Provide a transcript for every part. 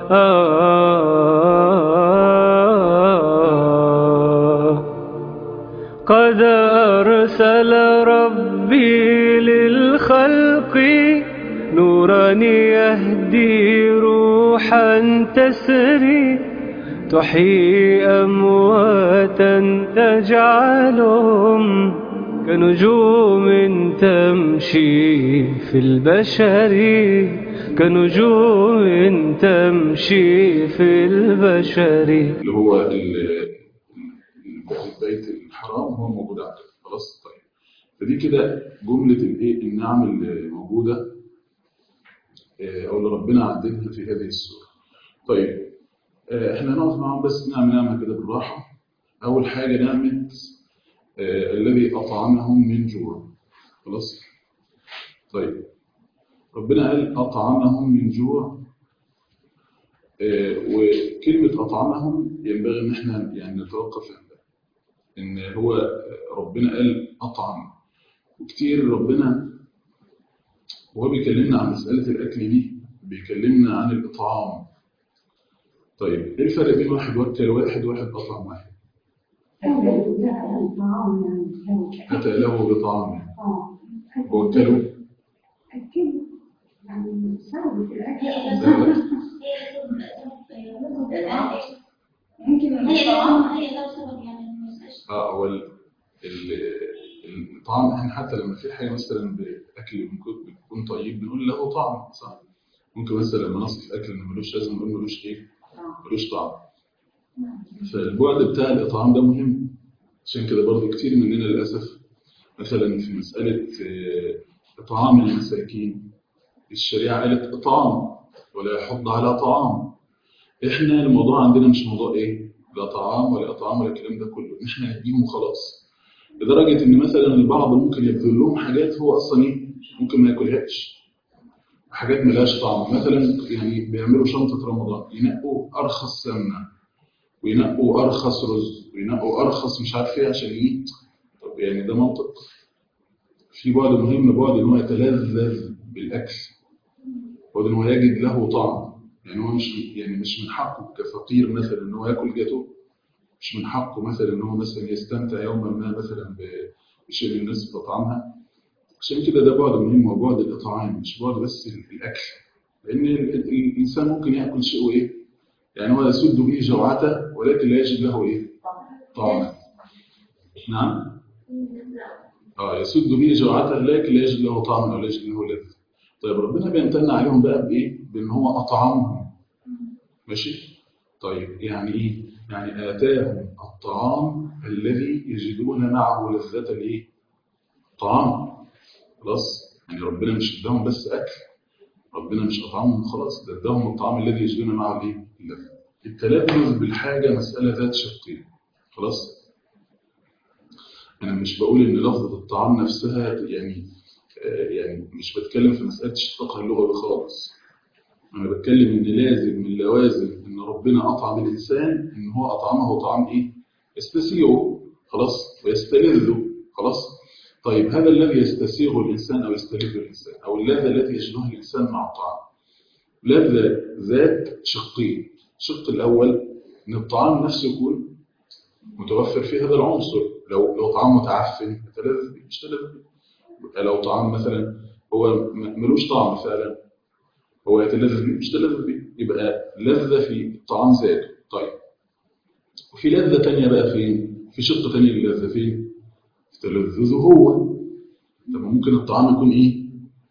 قد أرسل ربي للخلق نورا يهدي روحا تسري تحيي أمواتا تجعلهم كنجوم تمشي في البشر، كنجوم تمشي في البشر. اللي هو البيت الحرام هو موجود عندنا خلاص. طيب فدي كده جملة الايه النعم اللي موجودة او اللي ربنا عددها في هذه السورة. طيب احنا نقف معاهم بس نعمة كده بالراحة. اول حاجة نعمة الذي اطعمهم من جوع. خلاص. طيب ربنا قال اطعمهم من جوع، وكلمة اطعمهم ينبغي ان احنا يعني نتوقف عندها، ان هو ربنا قال اطعم. وكتير ربنا وهو بيكلمنا عن مسألة الأكل دي بيكلمنا عن الإطعام. طيب إيه الفرق بين واحد وكل واحد وواحد أطعم واحد؟ أتى له بطعام وكلوا يعني سبب في الأكل ممكن الطعام هي ده سبب يعني هو الطعام. احنا حتى لما في حاجة مثلا بأكل بيكون طيب بنقول له طعم، صح؟ ممكن مثلا لما نصف أكل إنه ملوش لازم نقول ملوش إيه؟ ملوش طعم. فالبعد بتاع الإطعام ده مهم. عشان كده برضو كتير مننا للأسف مثلا في مسألة إطعام المساكين الشريعة قالت إطعام ولا يحض على طعام. إحنا الموضوع عندنا مش موضوع إيه؟ لا طعام ولا إطعام ولا الكلام ده كله، إحنا نديهم وخلاص. لدرجة إن مثلا البعض ممكن يبذل لهم حاجات هو أصلا إيه؟ ممكن ما ياكلهاش، حاجات ملهاش طعم. مثلا يعني بيعملوا شنطة رمضان ينقوا أرخص سمنة وينقوا أرخص رز وينقوا أرخص مش عارف إيه عشان إيه. طب يعني ده منطق؟ في بعد مهم، بعد إن هو يتلذذ بالأكل، بعد إن هو يجد له طعم. يعني هو مش من حقه كفقير مثلا إن هو ياكل جاتوه، مش من حقه مثلا إن هو مثلا يستمتع يوما ما مثلا بشيء الناس بطعمها. عشان كده ده بعد مهم، هو بعد الإطعام مش بعد بس الأكل. لأن الإنسان ممكن يأكل شيء وإيه؟ يعني هو يسد به جوعته ولكن لا يجد له إيه؟ طعما. نعم؟ يسد به جوعته لكن لا يجد له طعما ولا يجد له لذة. طيب ربنا بيمتن عليهم بقى بإيه؟ بأن هو أطعمهم. ماشي؟ طيب يعني إيه؟ يعني آتاهم الطعام الذي يجدون معه لذة الإيه؟ طعام. خلاص؟ يعني ربنا مش اداهم بس أكل، ربنا مش أطعمهم خلاص، ده اداهم الطعام الذي يجدون معه الإيه؟ اللذة. التلذذ بالحاجة مسألة ذات شقين. خلاص؟ أنا مش بقول إن لفظة الطعام نفسها يعني مش بتكلم في مسألة اشتقاقها اللغوي خالص. أنا بتكلم إن لازم من لوازم إن ربنا أطعم الإنسان إن هو أطعمه طعام إيه؟ يستسيغه خلاص ويستلذه خلاص. طيب هذا الذي يستسيغه الإنسان أو يستلذه الإنسان أو اللذة التي يجدها الإنسان مع الطعام لذة ذات شقين. الشق الأول إن الطعام نفسه يكون متوفر فيه هذا العنصر. لو طعام متعفن يتلذذ به مش تلذذ به. لو طعام مثلا هو ملوش طعم فعلا هو يتلذذ به مش تلذذ به، يبقى لذة في الطعام ذاته. طيب وفي لذة تانية بقى فين؟ في شق تاني للذة فين؟ في تلذذه هو. طب ممكن الطعام يكون ايه؟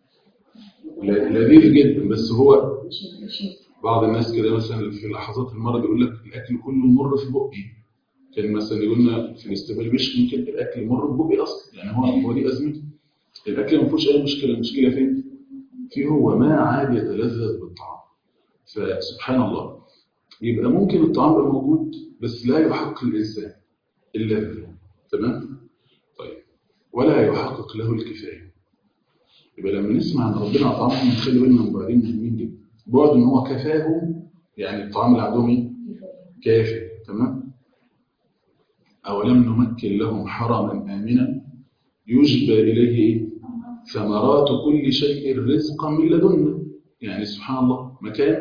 لذيذ جدا بس هو بعض الناس كده مثلا في لحظات المرض يقول لك الاكل كله مر في بقي. كان مثلا يقول لنا في الاستقبال مش ممكن الاكل مر في بقي اصلا، يعني هو دي ازمته. الاكل ما فيهوش اي مشكله، المشكله فين؟ في هو ما عاد يتلذذ بالطعام. فسبحان الله يبقى ممكن الطعام يبقى موجود بس لا يحقق الانسان اللذة. تمام؟ طيب ولا يحقق له الكفايه. يبقى لما نسمع ان ربنا اطعمهم نخلي بالنا من بعدين مهمين جدا. بعد ان هو كفاهم، يعني الطعام اللي عندهم ايه؟ كافي. تمام؟ اولم نمكن لهم حرما امنا يجبى اليه ايه؟ ثمرات كل شيء رزقا من لدنا. يعني سبحان الله مكان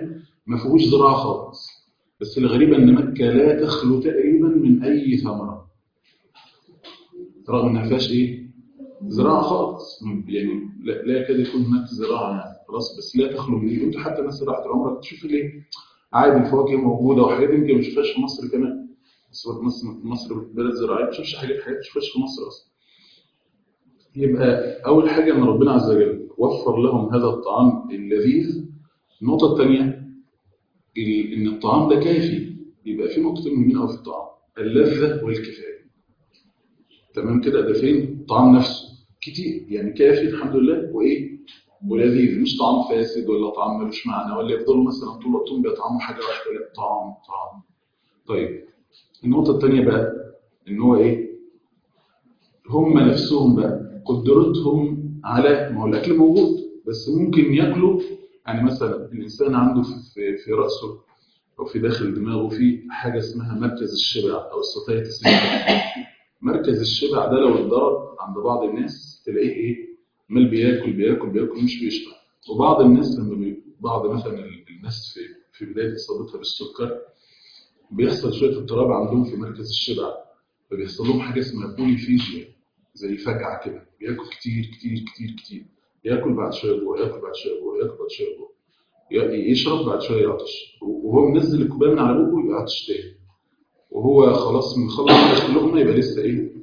ما فيهوش زراعه خالص. بس الغريب ان مكه لا تخلو تقريبا من اي ثمره، رغم انها فيهاش ايه؟ زراعه خالص. يعني لا يكاد يكون هناك زراعه يعني خلاص، بس لا تخلو من ايه. انت حتى مثلا رحت عمرك تشوف ليه عادي الفواكه موجوده وحاجات يمكن ما تشوفهاش في مصر كمان. بس مصر بلد زراعيه، ما تشوفش حاجات ما تشوفهاش في مصر اصلا. يبقى اول حاجه ان ربنا عز وجل وفر لهم هذا الطعام اللذيذ. النقطه الثانيه ان الطعام ده كافي. يبقى في نقطتين مهمين قوي في الطعام: اللذه والكفايه. تمام كده؟ ده فين؟ الطعام نفسه كتير يعني كافي الحمد لله، وايه؟ ولذيذ. مش طعام فاسد ولا طعام ملوش معنى ولا يفضلوا مثلا طول وقتهم بيطعموا حاجه واحده. لا، طعام. طيب النقطه الثانيه بقى ان هو ايه؟ هم نفسهم بقى قدرتهم على، ما هو الاكل موجود بس ممكن ياكلوا. يعني مثلا الانسان عنده في راسه او في داخل دماغه في حاجه اسمها مركز الشبع او الساتايتي سنتر. مركز الشبع ده لو اتضرب عند بعض الناس تلاقيه ايه؟ عمال بياكل مش بيشبع. وبعض الناس بعض مثلا الناس في بدايه اصابتها بالسكر بيحصل شويه اضطراب عندهم في مركز الشبع، فبيحصل لهم حاجه اسمها بوليفيجيا، زي فجعه كده. بياكل كتير كتير كتير كتير، ياكل بعد شويه جوع، ياكل بعد شويه جوع، ياكل بعد شويه جوع، يشرب بعد شويه يعطش، وهو منزل الكوبايه من على بوقه يبقى عطش تاني، وهو خلاص مخلص اللقمه يبقى لسه ايه؟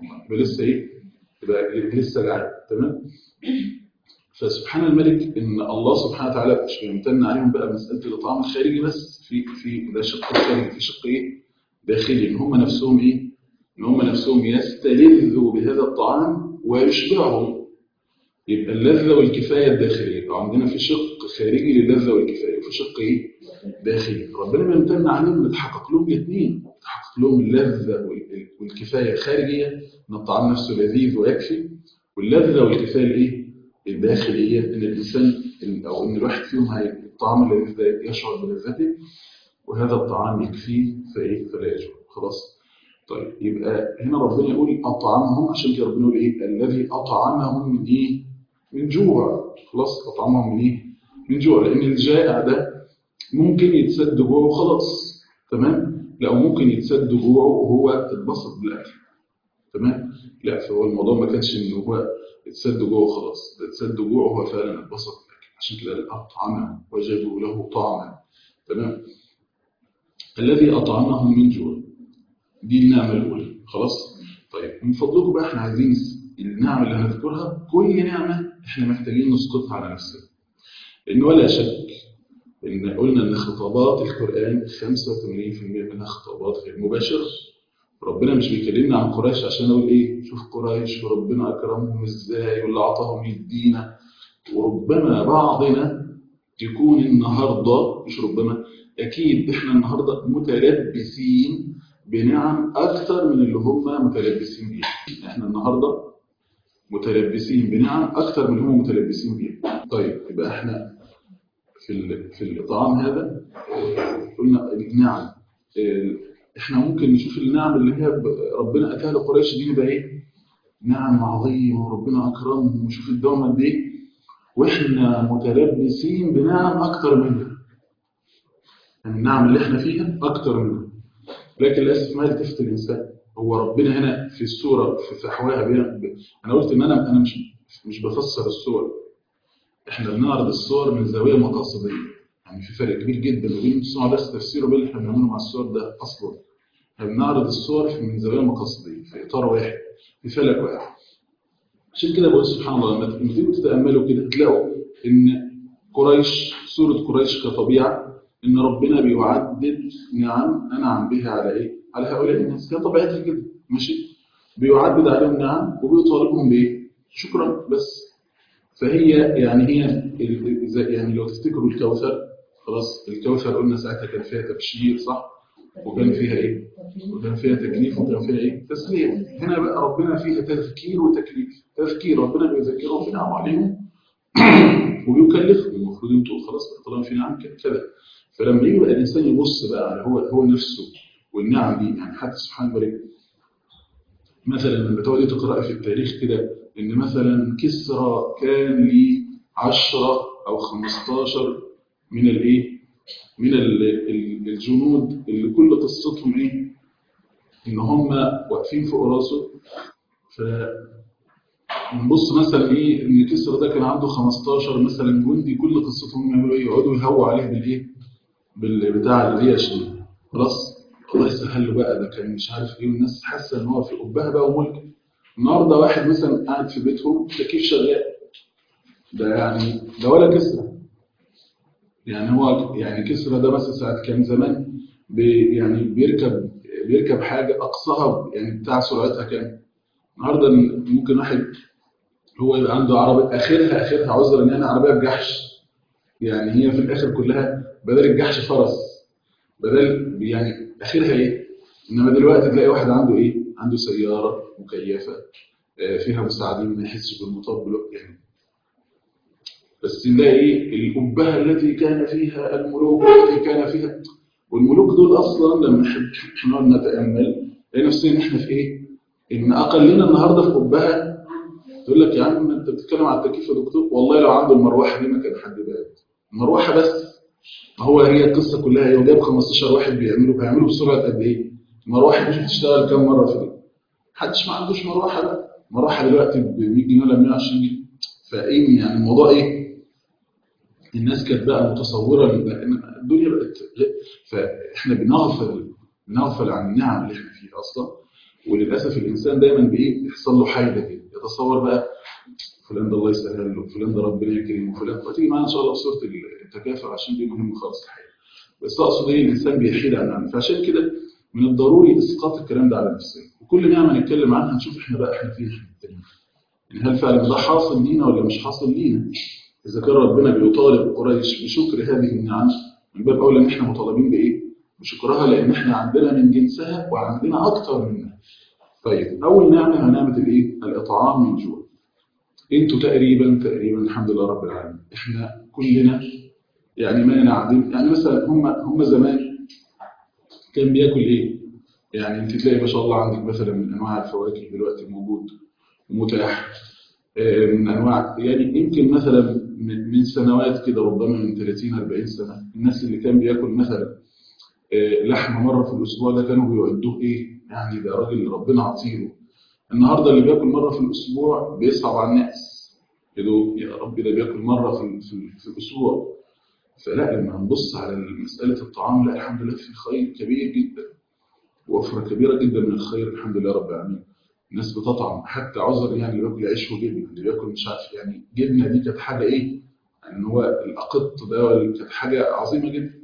يبقى لسه جعان. تمام؟ فسبحان الملك ان الله سبحانه وتعالى مش بيمتن عليهم بقى مساله الاطعام الخارجي بس، في ده شق خارجي، في شق ايه؟ داخلي. ان هم نفسهم ايه؟ ان هم نفسهم يستلذوا بهذا الطعام ويشبعهم. يبقى اللذة والكفاية الداخلية. يبقى عندنا في شق خارجي للذة والكفاية وفي شق ايه؟ داخلي. ربنا بيمتن عليهم يتحقق لهم الاثنين، يتحقق لهم اللذة والكفاية خارجية ان الطعام نفسه لذيذ ويكفي، واللذة والكفاية الايه؟ الداخلية ان الانسان او ان الواحد فيهم الطعام اللذيذ ده يشعر بلذته وهذا الطعام يكفيه فلا يجوع. خلاص؟ طيب يبقى هنا ربنا يقول اطعمهم، عشان كده ربنا يقول ايه؟ الذي اطعمهم من ايه؟ من جوع. خلاص؟ اطعمهم من ايه؟ من جوع. لان الجائع ده ممكن يتسد جوعه وخلاص. تمام؟ لا، ممكن يتسد جوعه وهو اتبسط بالاكل. تمام؟ لا، فهو الموضوع ما كانش ان هو اتسد جوعه وخلاص، ده اتسد جوعه وهو فعلا اتبسط بالاكل. عشان كده اطعمهم وجدوا له طعما. تمام؟ الذي اطعمهم من جوع، دي النعمه الاولى. خلاص؟ طيب من فضلكم بقى احنا عايزين النعم اللي هنذكرها، كل نعمه احنا محتاجين نسقطها على نفسنا. لان ولا شك ان قلنا ان خطابات القران 85% منها خطابات غير مباشره. ربنا مش بيكلمنا عن قريش عشان اقول ايه؟ شوف قريش وربنا اكرمهم ازاي واللي اعطاهم يدينا. وربما بعضنا يكون النهارده، مش ربما، اكيد احنا النهارده متلبسين بنعم اكثر من اللي هم متلبسين بيها. احنا النهارده متلبسين بنعم اكثر من اللي هم متلبسين بيها. طيب يبقى احنا في الاطعام هذا قلنا النعم. احنا ممكن نشوف النعم اللي هي ربنا اتاها لقريش دي بقى ايه؟ نعم عظيمه وربنا اكرمهم وشوف الدوام قد ايه، واحنا متلبسين بنعم اكثر منها. يعني النعم اللي احنا فيها اكثر منها، لكن للاسف ما يلتفت الانسان. هو ربنا هنا في السوره في فحواها انا قلت ان انا مش بفسر السور، احنا بنعرض الصور من زاويه مقاصديه. يعني في فرق كبير جدا بين الصور بس تفسير وبين اللي احنا بنعمله مع الصور ده. اصلا احنا بنعرض الصور من زاويه مقاصديه في اطار واحد في فلك واحد. عشان كده بقول سبحان الله لما تيجوا تتاملوا كده تلاقوا ان قريش، سوره قريش كطبيعه، ان ربنا بيعدد نعم انعم بها على ايه؟ على هؤلاء الناس. هي طبيعتها كده ماشي، بيعدد عليهم نعم وبيطالبهم بايه؟ شكرا بس. فهي يعني يعني لو تفتكروا الكوثر، خلاص الكوثر قلنا ساعتها كان فيها تبشير صح؟ وكان فيها ايه؟ وكان فيها تكليف وكان فيها ايه؟ تسليم. هنا بقى ربنا فيها تذكير وتكليف. تذكير، ربنا بيذكرهم بنعم عليهم وبيكلفهم. المفروض انتوا خلاص طالما في نعم كده. فلما يجي بقى الانسان يبص بقى على هو نفسه والنعم دي، يعني حتى سبحان الله مثلا لما تقعدي تقرأي في التاريخ كده ان مثلا كسرى كان لي 10 أو 15 من الايه؟ من الجنود اللي كل قصتهم ايه؟ ان هم واقفين فوق راسه. فنبص مثلا ايه ان كسرى ده كان عنده 15 مثلا جندي، كل قصتهم يعملوا ايه؟ يقعدوا يهووا عليه بالايه؟ بالبتاع الريش دي. خلاص الله يسهل له بقى، ده كان مش عارف ايه، والناس حاسه ان هو في قبها بقى وملك. النهارده واحد مثلا قاعد في بيتهم تكييف شغال، ده يعني ده ولا كسرى. يعني هو يعني كسرى ده مثلا ساعة كان زمان يعني بيركب حاجة أقصاها يعني بتاع سرعتها كام. النهارده ممكن واحد هو يبقى عنده عربية آخرها عذرا يعني عربية بجحش، يعني هي في الآخر كلها بدل الجحش فرس، بدل يعني آخرها إيه. إنما دلوقتي تلاقي واحد عنده إيه؟ عنده سيارة مكيفة فيها مساعدين ما يحسش بالمطب يعني. بس نلاقي الأبهة التي كان فيها الملوك والتي كان فيها، والملوك دول أصلا لما نقعد نتأمل نلاقي نفسنا إحنا في إيه؟ إن أقلنا النهاردة في أبهة. تقول لك يا عم أنت بتتكلم على التكييف يا دكتور، والله لو عنده المروحة دي ما كان حد بقى المروحة بس. ما هو هي القصة كلها هي جاب 15 واحد هيعملوا بسرعة قد إيه؟ المروحة مش بتشتغل كام مرة في اليوم؟ محدش ما عندوش مروحة بقى، مروحة دلوقتي ب 100 جنيه ولا 120 جنيه. فإيه يعني الموضوع إيه؟ الناس كانت بقى متصوره لان الدنيا بقت فاحنا بنغفل عن النعم اللي احنا فيها اصلا. وللاسف الانسان دايما بايه يحصل له حاجه كده، يتصور بقى فلان ده الله يسهل له، فلان ده ربنا يكرمه، فلان. وتيجي معانا ان شاء الله في سوره التكافل عشان دي مهمه خالص الحقيقه. بس اقصد ايه الانسان بيحيد عن النعم، فعشان كده من الضروري اسقاط الكلام ده على نفسنا، وكل نعمه نتكلم عنها نشوف احنا فين احنا التانيين. يعني هل فعلا ده حاصل لينا ولا مش حاصل لينا؟ إذا كان ربنا بيطالب قريش بشكر هذه النعم، من باب أولى إن إحنا مطالبين بإيه؟ بشكرها، لأن إحنا عندنا من جنسها وعندنا أكتر منها. طيب أول نعمة هي نعمة الإيه؟ الإطعام من جوع. أنتوا تقريبا الحمد لله رب العالمين، إحنا كلنا يعني ما نعدم. يعني مثلا هم زمان كان بياكل إيه؟ يعني أنت تلاقي ما شاء الله عندك مثلا من أنواع الفواكه دلوقتي موجود ومتاح، من انواع يعني يمكن مثلا من سنوات كده ربما من 30 40 سنه الناس اللي كان بياكل مثلا لحمه مره في الاسبوع ده كانوا بيعدوه ايه يعني ده راجل ربنا عطيله. النهارده اللي بياكل مره في الاسبوع بيصعب على الناس كده، يا رب ده بياكل مره في الاسبوع. فلا لما نبص على مساله الطعام، لا الحمد لله في خير كبير جدا، وفره كبيره جدا من الخير الحمد لله رب العالمين. الناس بتطعم حتى عذر، يعني اللي بياكل عيش وجبنه، اللي بياكل مش عارف يعني جبنه دي كانت حاجه ايه، ان هو الاقط ده كانت حاجه عظيمه جدا.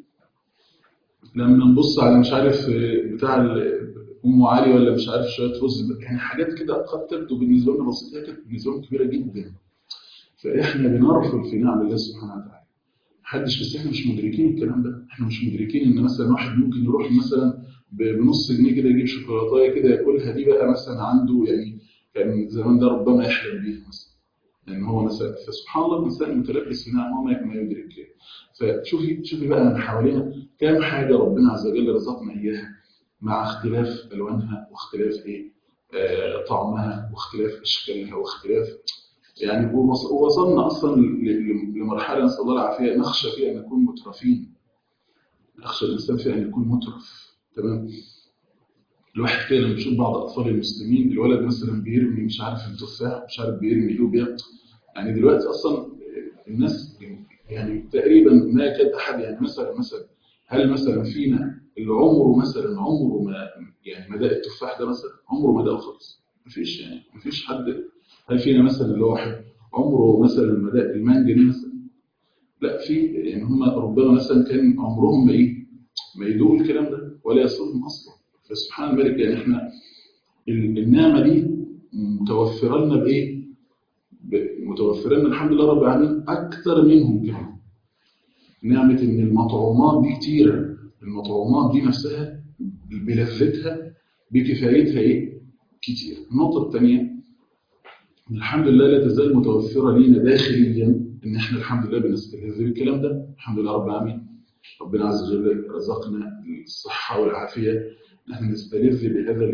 لما نبص على مش عارف بتاع ام علي ولا مش عارف شويه رز، يعني حاجات كده قد تبدو بالنسبه لنا بسيطه، هي كانت بالنسبه لهم كبيره جدا. فاحنا بنرفض في نعم الله سبحانه وتعالى. بس احنا مش مدركين الكلام ده، احنا مش مدركين ان مثلا واحد ممكن يروح مثلا بنص جنيه كده يجيب شوكولاته كده ياكلها، دي بقى مثلا عنده يعني كان زمان ده ربما يحلم بيها مثلا، لان هو مثلا. فسبحان الله الانسان متلبس في نعمه هو ما يدرك كده. فشوفي بقى من حوالينا كام حاجه ربنا عز وجل رزقنا اياها، مع اختلاف الوانها واختلاف ايه طعمها واختلاف اشكالها واختلاف يعني. ووصلنا اصلا لمرحله نسال الله العافيه نخشى فيها ان نكون مترفين، نخشى الانسان فيها ان يكون مترف. تمام. الواحد كده لما بيشوف بعض اطفال المسلمين، الولد مثلا بيرمي مش عارف التفاح، مش عارف بيرمي ايه يعني دلوقتي اصلا الناس يعني تقريبا ما يكاد احد يعني مثلا هل مثلا فينا اللي عمره ما يعني ما داق التفاح ده مثلا، عمره ما داقه خالص، مفيش يعني مفيش حد. هل فينا مثلا اللي هو عمره مثلا ما داق المانجا دي مثلا؟ لا في يعني هم ربنا مثلا كان عمرهم ما يدوقوا الكلام ده ولا يصلهم اصلا. فسبحان الملك يعني احنا النعمه دي متوفره لنا بايه؟ متوفره لنا الحمد لله رب العالمين اكثر منهم كمان. نعمه ان المطعومات دي كتيره، المطعومات دي نفسها بلذتها بكفايتها ايه؟ كتير. النقطه الثانيه الحمد لله لا تزال متوفره لينا داخليا ان احنا الحمد لله بنستلذ بالكلام ده الحمد لله رب العالمين. ربنا عز وجل رزقنا الصحه والعافيه ان احنا نستلذ بهذا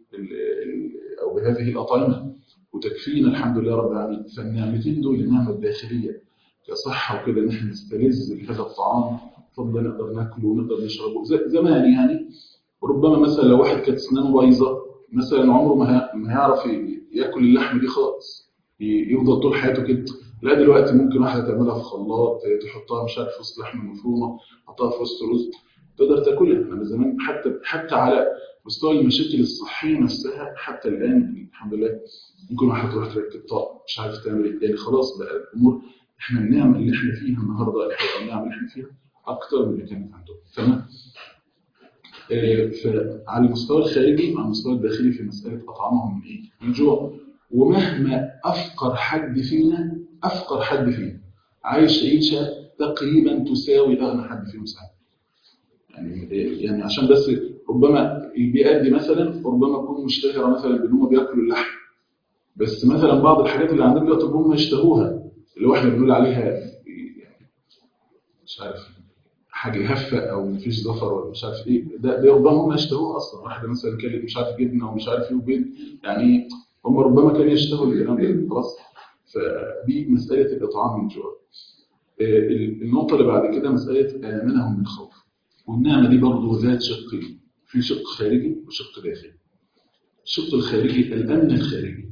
او بهذه الاطعمه وتكفينا الحمد لله رب العالمين. فالنعمتين دول النعمه الداخليه كصحه وكده ان احنا نستلذ بهذا الطعام فضل نقدر ناكله ونقدر نشربه زمان يعني. وربما مثلا لو واحد كانت اسنانه بايظه مثلا عمره ما هيعرف ياكل اللحم دي خالص، يفضل طول حياته كده. لا دلوقتي ممكن واحده تعملها في خلاط، تحطها مش عارف في وسط لحمه مفرومه، تحطها في وسط رز، تقدر تاكلها. انما زمان حتى على مستوى المشاكل الصحيه نفسها حتى الان الحمد لله ممكن واحد تروح تركب طاقه مش عارف تعمل ايه يعني. خلاص بقى الامور احنا النعم اللي احنا فيها النهارده، النعم اللي احنا فيها اكتر من اللي كانت عندهم. تمام. فعلى المستوى الخارجي مع المستوى الداخلي في مساله اطعمهم من ايه؟ من جوع. ومهما افقر حد فينا عايش عيشه تقريبا تساوي اغنى حد فيهم ساعه. يعني عشان بس ربما البيئات دي مثلا ربما تكون مشتهره مثلا بان هم بياكلوا اللحم، بس مثلا بعض الحاجات اللي عندنا دلوقتي هم يشتهوها اللي هو احنا بنقول عليها يعني مش عارف حاجه هفه او مفيش زفر ولا مش عارف ايه، ده ربما هم يشتهوه اصلا. واحده مثلا كانت مش عارف جبنه ومش عارف ايه وبيض يعني هم ربما كانوا يشتهوا الكلام ده خلاص. فدي مساله الاطعام من جوع. النقطه اللي بعد كده مساله امنهم من خوف. والنعمه دي برضه ذات شقين، في شق خارجي وشق داخلي. الشق الخارجي الامن الخارجي.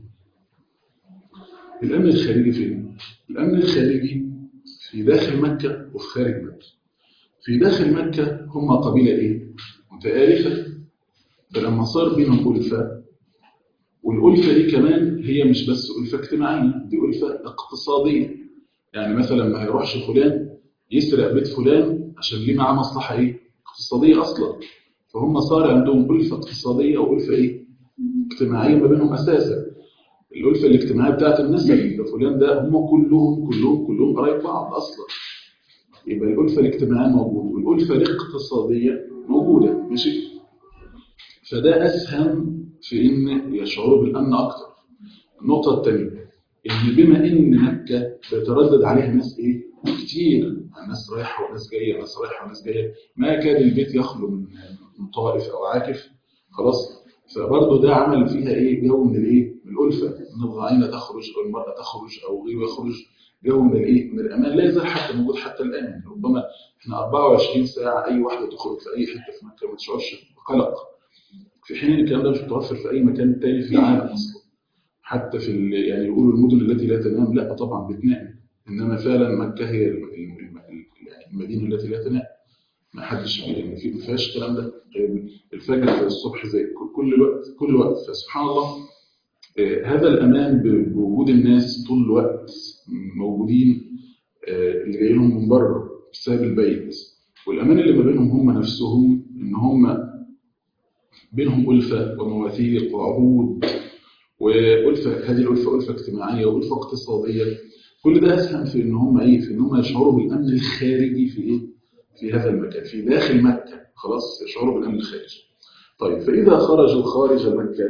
الامن الخارجي فين؟ الامن الخارجي في داخل مكه وفي خارج مكه. في داخل مكه هم قبيله ايه؟ متآلفه. فلما صار بينهم ألفة، والألفة دي كمان هي مش بس ألفة اجتماعية، دي ألفة اقتصادية. يعني مثلا ما هيروحش فلان يسرق بيت فلان عشان ليه معاه مصلحة ايه؟ اقتصادية أصلا. فهم صار عندهم ألفة اقتصادية وألفة ايه؟ اجتماعية ما بينهم أساسا. الألفة الاجتماعية بتاعت النسب ده فلان ده هم كلهم قرايب بعض أصلا. يبقى الألفة الاجتماعية موجودة والألفة الاقتصادية موجودة ماشي. فده أسهم في إن يشعروا بالأمن أكتر. النقطة الثانية إن بما إن مكة بيتردد عليها ناس إيه؟ كتير، ناس رايحة وناس جاية، ناس رايحة وناس جاية، ما كان البيت يخلو من طائف أو عاكف خلاص. فبرضه ده عمل فيها إيه؟ جو من الإيه؟ من الألفة، إن الضعينة تخرج أو المرأة تخرج أو غيره يخرج، جو من الإيه؟ من الأمان لا يزال حتى موجود حتى الآن. يعني ربما إحنا 24 ساعة أي واحدة تخرج في أي حتة في مكة ما تشعرش بقلق، في حين الكلام ده مش متوفر في أي مكان تاني في العالم أصلا. حتى في يعني يقولوا المدن التي لا تنام، لا طبعا بتنام، إنما فعلا مكة هي المدينة التي لا تنام. ما حدش يعني ما فيهاش الكلام ده. الفجر زي الصبح زي كل وقت. فسبحان الله هذا الأمان بوجود الناس طول الوقت موجودين، اللي جاي لهم من بره بسبب البيت، والأمان اللي ما بينهم هم نفسهم إن هم بينهم ألفة ومواثيق وعهود وألفة. هذه الألفة ألفة اجتماعية وألفة اقتصادية. كل ده أسهم في إن هم إيه؟ في إن هم يشعروا بالأمن الخارجي في إيه؟ في هذا المكان. في داخل مكة خلاص يشعروا بالأمن الخارجي. طيب فإذا خرجوا خارج مكة،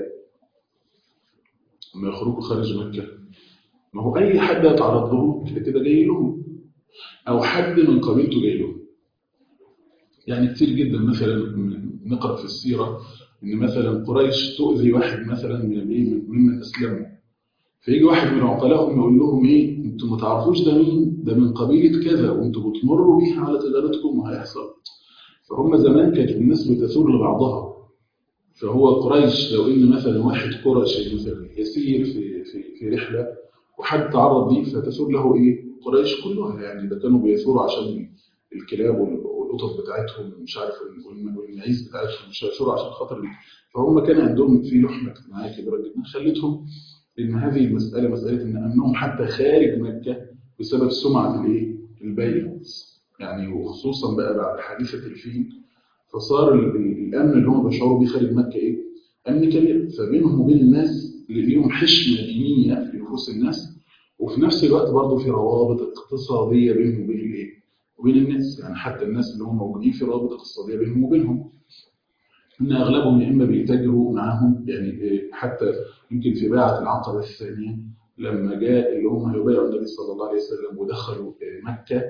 لما يخرجوا خارج مكة ما هو أي حد يتعرض لهم كده جاي لهم، أو حد من قبيلته جاي لهم. يعني كتير جدا مثلا نقرأ في السيرة إن مثلا قريش تؤذي واحد مثلا من الإيه ممن أسلموا، فيجي واحد من عقلائهم يقول لهم إيه أنتم ما تعرفوش ده مين؟ ده من قبيلة كذا وأنتم بتمروا بيه على تجارتكم وهيحصل. فهم زمان كانت الناس بتثور لبعضها. فهو قريش لو إن مثلا واحد قرشي مثلا يسير في رحلة وحد تعرض ليه فتثور له إيه؟ قريش كلها. يعني ده كانوا بيثوروا عشان الكلاب والقطط بتاعتهم مش عارف والمعيز بتاعتهم مش هيثوروا عشان خاطر. فهم كان عندهم في لحمة اجتماعية كبيرة جدا خلتهم إن هذه المسألة مسألة إن أمنهم حتى خارج مكة بسبب سمعة الإيه؟ البيت. يعني وخصوصا بقى بعد حادثة الفيل فصار الأمن اللي هم بيشعروا بيه خارج مكة إيه؟ أمن كبير. فبينهم وبين الناس اللي ليهم حشمة دينية في نفوس الناس، وفي نفس الوقت برضه في روابط اقتصادية بينهم وبين الإيه؟ وبين الناس. يعني حتى الناس اللي هم موجودين في روابط اقتصادية بينهم وبينهم، إن أغلبهم يا إما بيتاجروا معاهم. يعني حتى يمكن في بيعة العقبة الثانية لما جاء اللي هم يبايعوا النبي صلى الله عليه وسلم ودخلوا مكة،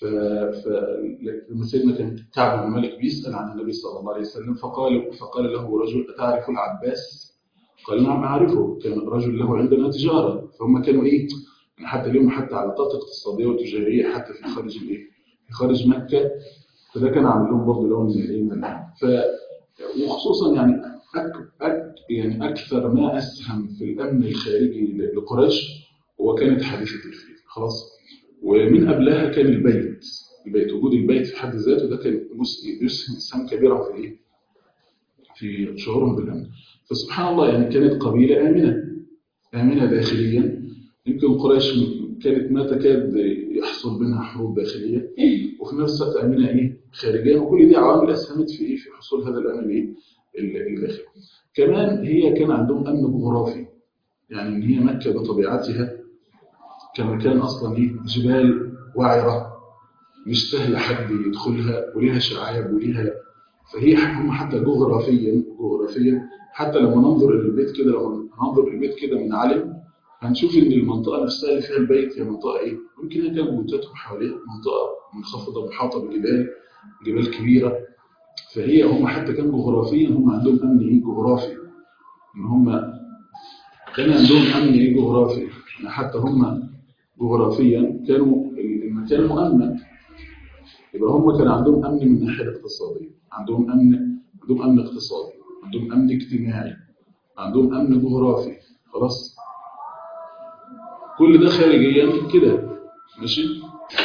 فسيدنا كان كعب بن مالك بيسأل عن النبي صلى الله عليه وسلم فقال له رجل أتعرف العباس؟ قال نعم أعرفه، كان رجل له عندنا تجارة. فهم كانوا إيه يعني حتى اليوم حتى علاقات اقتصادية وتجارية حتى في خارج الإيه؟ في خارج مكة فده كان عامل لهم برضه لون من الايه من الأمن. وخصوصا يعني يعني اكثر ما اسهم في الامن الخارجي لقريش هو كانت حادثه الفيل خلاص. ومن قبلها كان البيت وجود البيت في حد ذاته ده كان يسهم كبيرا في ايه في شعورهم بالامن. فسبحان الله يعني كانت قبيله امنه داخليا. يمكن قريش كانت ما تكاد يحصل بينها حروب داخليه، وفي نفس الوقت امنه ايه خارجيا، وكل دي عوامل اسهمت في ايه في حصول هذا الامن ايه الداخلي. كمان هي كان عندهم امن جغرافي، يعني ان هي مكه بطبيعتها كمكان اصلا ايه جبال وعره مش سهل حد يدخلها وليها شعاب وليها، فهي هم حتى جغرافيا حتى لما ننظر للبيت كده، لو ننظر للبيت كده من علم هنشوف ان المنطقه نفسها اللي فيها البيت هي منطقه ايه ممكن هي كانت بيوتاتهم حواليه منطقه منخفضه محاطه جبال كبيره. فهي هم حتى كان جغرافيا هم عندهم امن ايه جغرافي، ان هم كان عندهم امن ايه جغرافي، يعني حتى هم جغرافيا كانوا المكان مؤمن. يبقى هم كان عندهم امن من الناحيه الاقتصاديه، عندهم امن اقتصادي، عندهم امن اجتماعي، عندهم امن جغرافي خلاص. كل ده خارجيا كده ماشي.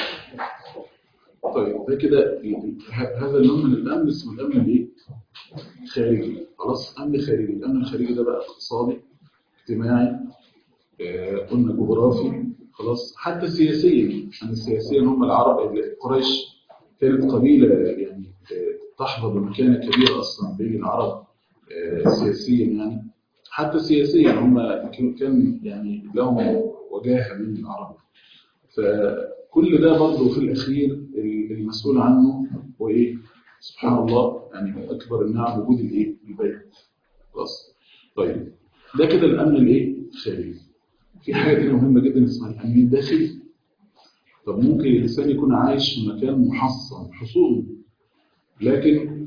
طيب ده كده هذا النوع من الامن اسمه الامن الايه خارجي خلاص. امن خارجي، الامن الخارجي ده بقى اقتصادي اجتماعي قلنا جغرافي خلاص. حتى سياسيا، يعني سياسيا هم العرب قريش كانت قبيله يعني تحظى بمكانه كبيره اصلا بين العرب سياسيا، يعني حتى سياسيا هم كان يعني لهم وجاهه بين العرب. فكل ده برضه في الاخير المسؤول عنه هو ايه سبحان الله، يعني اكبر النعم وجود الايه البيت خلاص. طيب ده كده الامن الايه الخارجي. في حاجه ثانيه مهمه جدا اسمها الامن الداخلي. طب ممكن الانسان يكون عايش في مكان محصن حصون لكن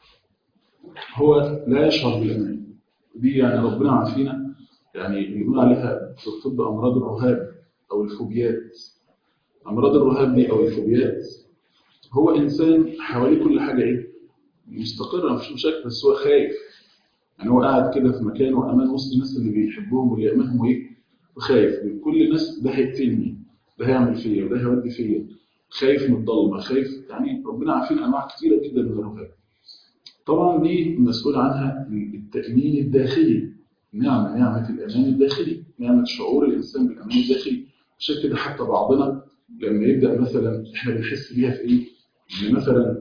هو لا يشعر بالامان. دي يعني ربنا عافينا، يعني اللي بيقول عليها في الطب امراض الرهاب او الفوبيات. امراض الرهاب دي او الفوبيات هو انسان حواليه كل حاجه ايه مستقره مفيش مشاكل، بس هو خايف. يعني هو قاعد كده في مكان وامان وسط الناس اللي بيحبوهم واللي يامنهم ايه، وخايف من كل الناس، ده هيقتلني، ده هيعمل فيا، وده هيودي فيا، خايف من الضلمه، خايف. يعني ربنا عارفين انواع كثيره جدا من الرهاب. طبعا دي مسؤول عنها التامين الداخلي، نعمه الامان الداخلي، نعمه شعور الانسان بالامان الداخلي. عشان كده حتى بعضنا لما يبدا مثلا احنا بنحس بيها في ايه، ان مثلا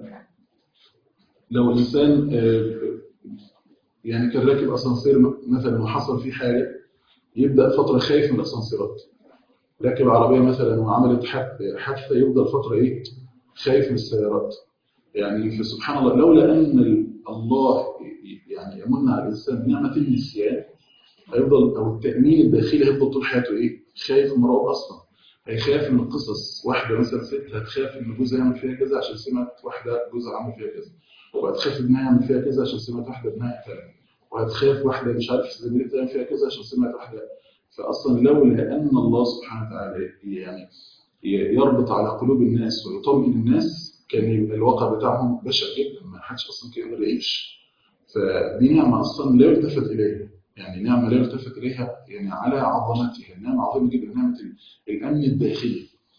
لو الانسان يعني كان راكب اسانسير مثلا وحصل فيه حاجه يبدا فتره خايف من الاسانسيرات. راكب عربيه مثلا وعملت حادثه يفضل فتره ايه خايف من السيارات. يعني فسبحان الله لولا ان الله يعني يمن على الانسان بنعمه النسيان هيفضل، او التامين الداخلي هيفضل طول حياته ايه خايف ومرعوب اصلا. هيخاف من قصص واحده مثلا ست هتخاف ان جوزها يعمل فيها كذا عشان سمعت واحده جوزها عمل فيها كذا، وهتخاف ابنها يعمل فيها كذا عشان سمعت واحده ابنها كذا، وهتخاف واحده مش عارف زميلتها يعمل فيها كذا عشان سمعت واحده. فاصلا لولا ان الله سبحانه وتعالى يعني يربط على قلوب الناس ويطمئن الناس كان يبقى الواقع بتاعهم بشع جدا، ما حدش اصلا كان يقدر يعيش. فدي نعمه اصلا لا يلتفت اليها، يعني نعمه لا يلتفت اليها يعني على عظمتها، نعمه عظيمه جدا، نعمه الامن الداخلي.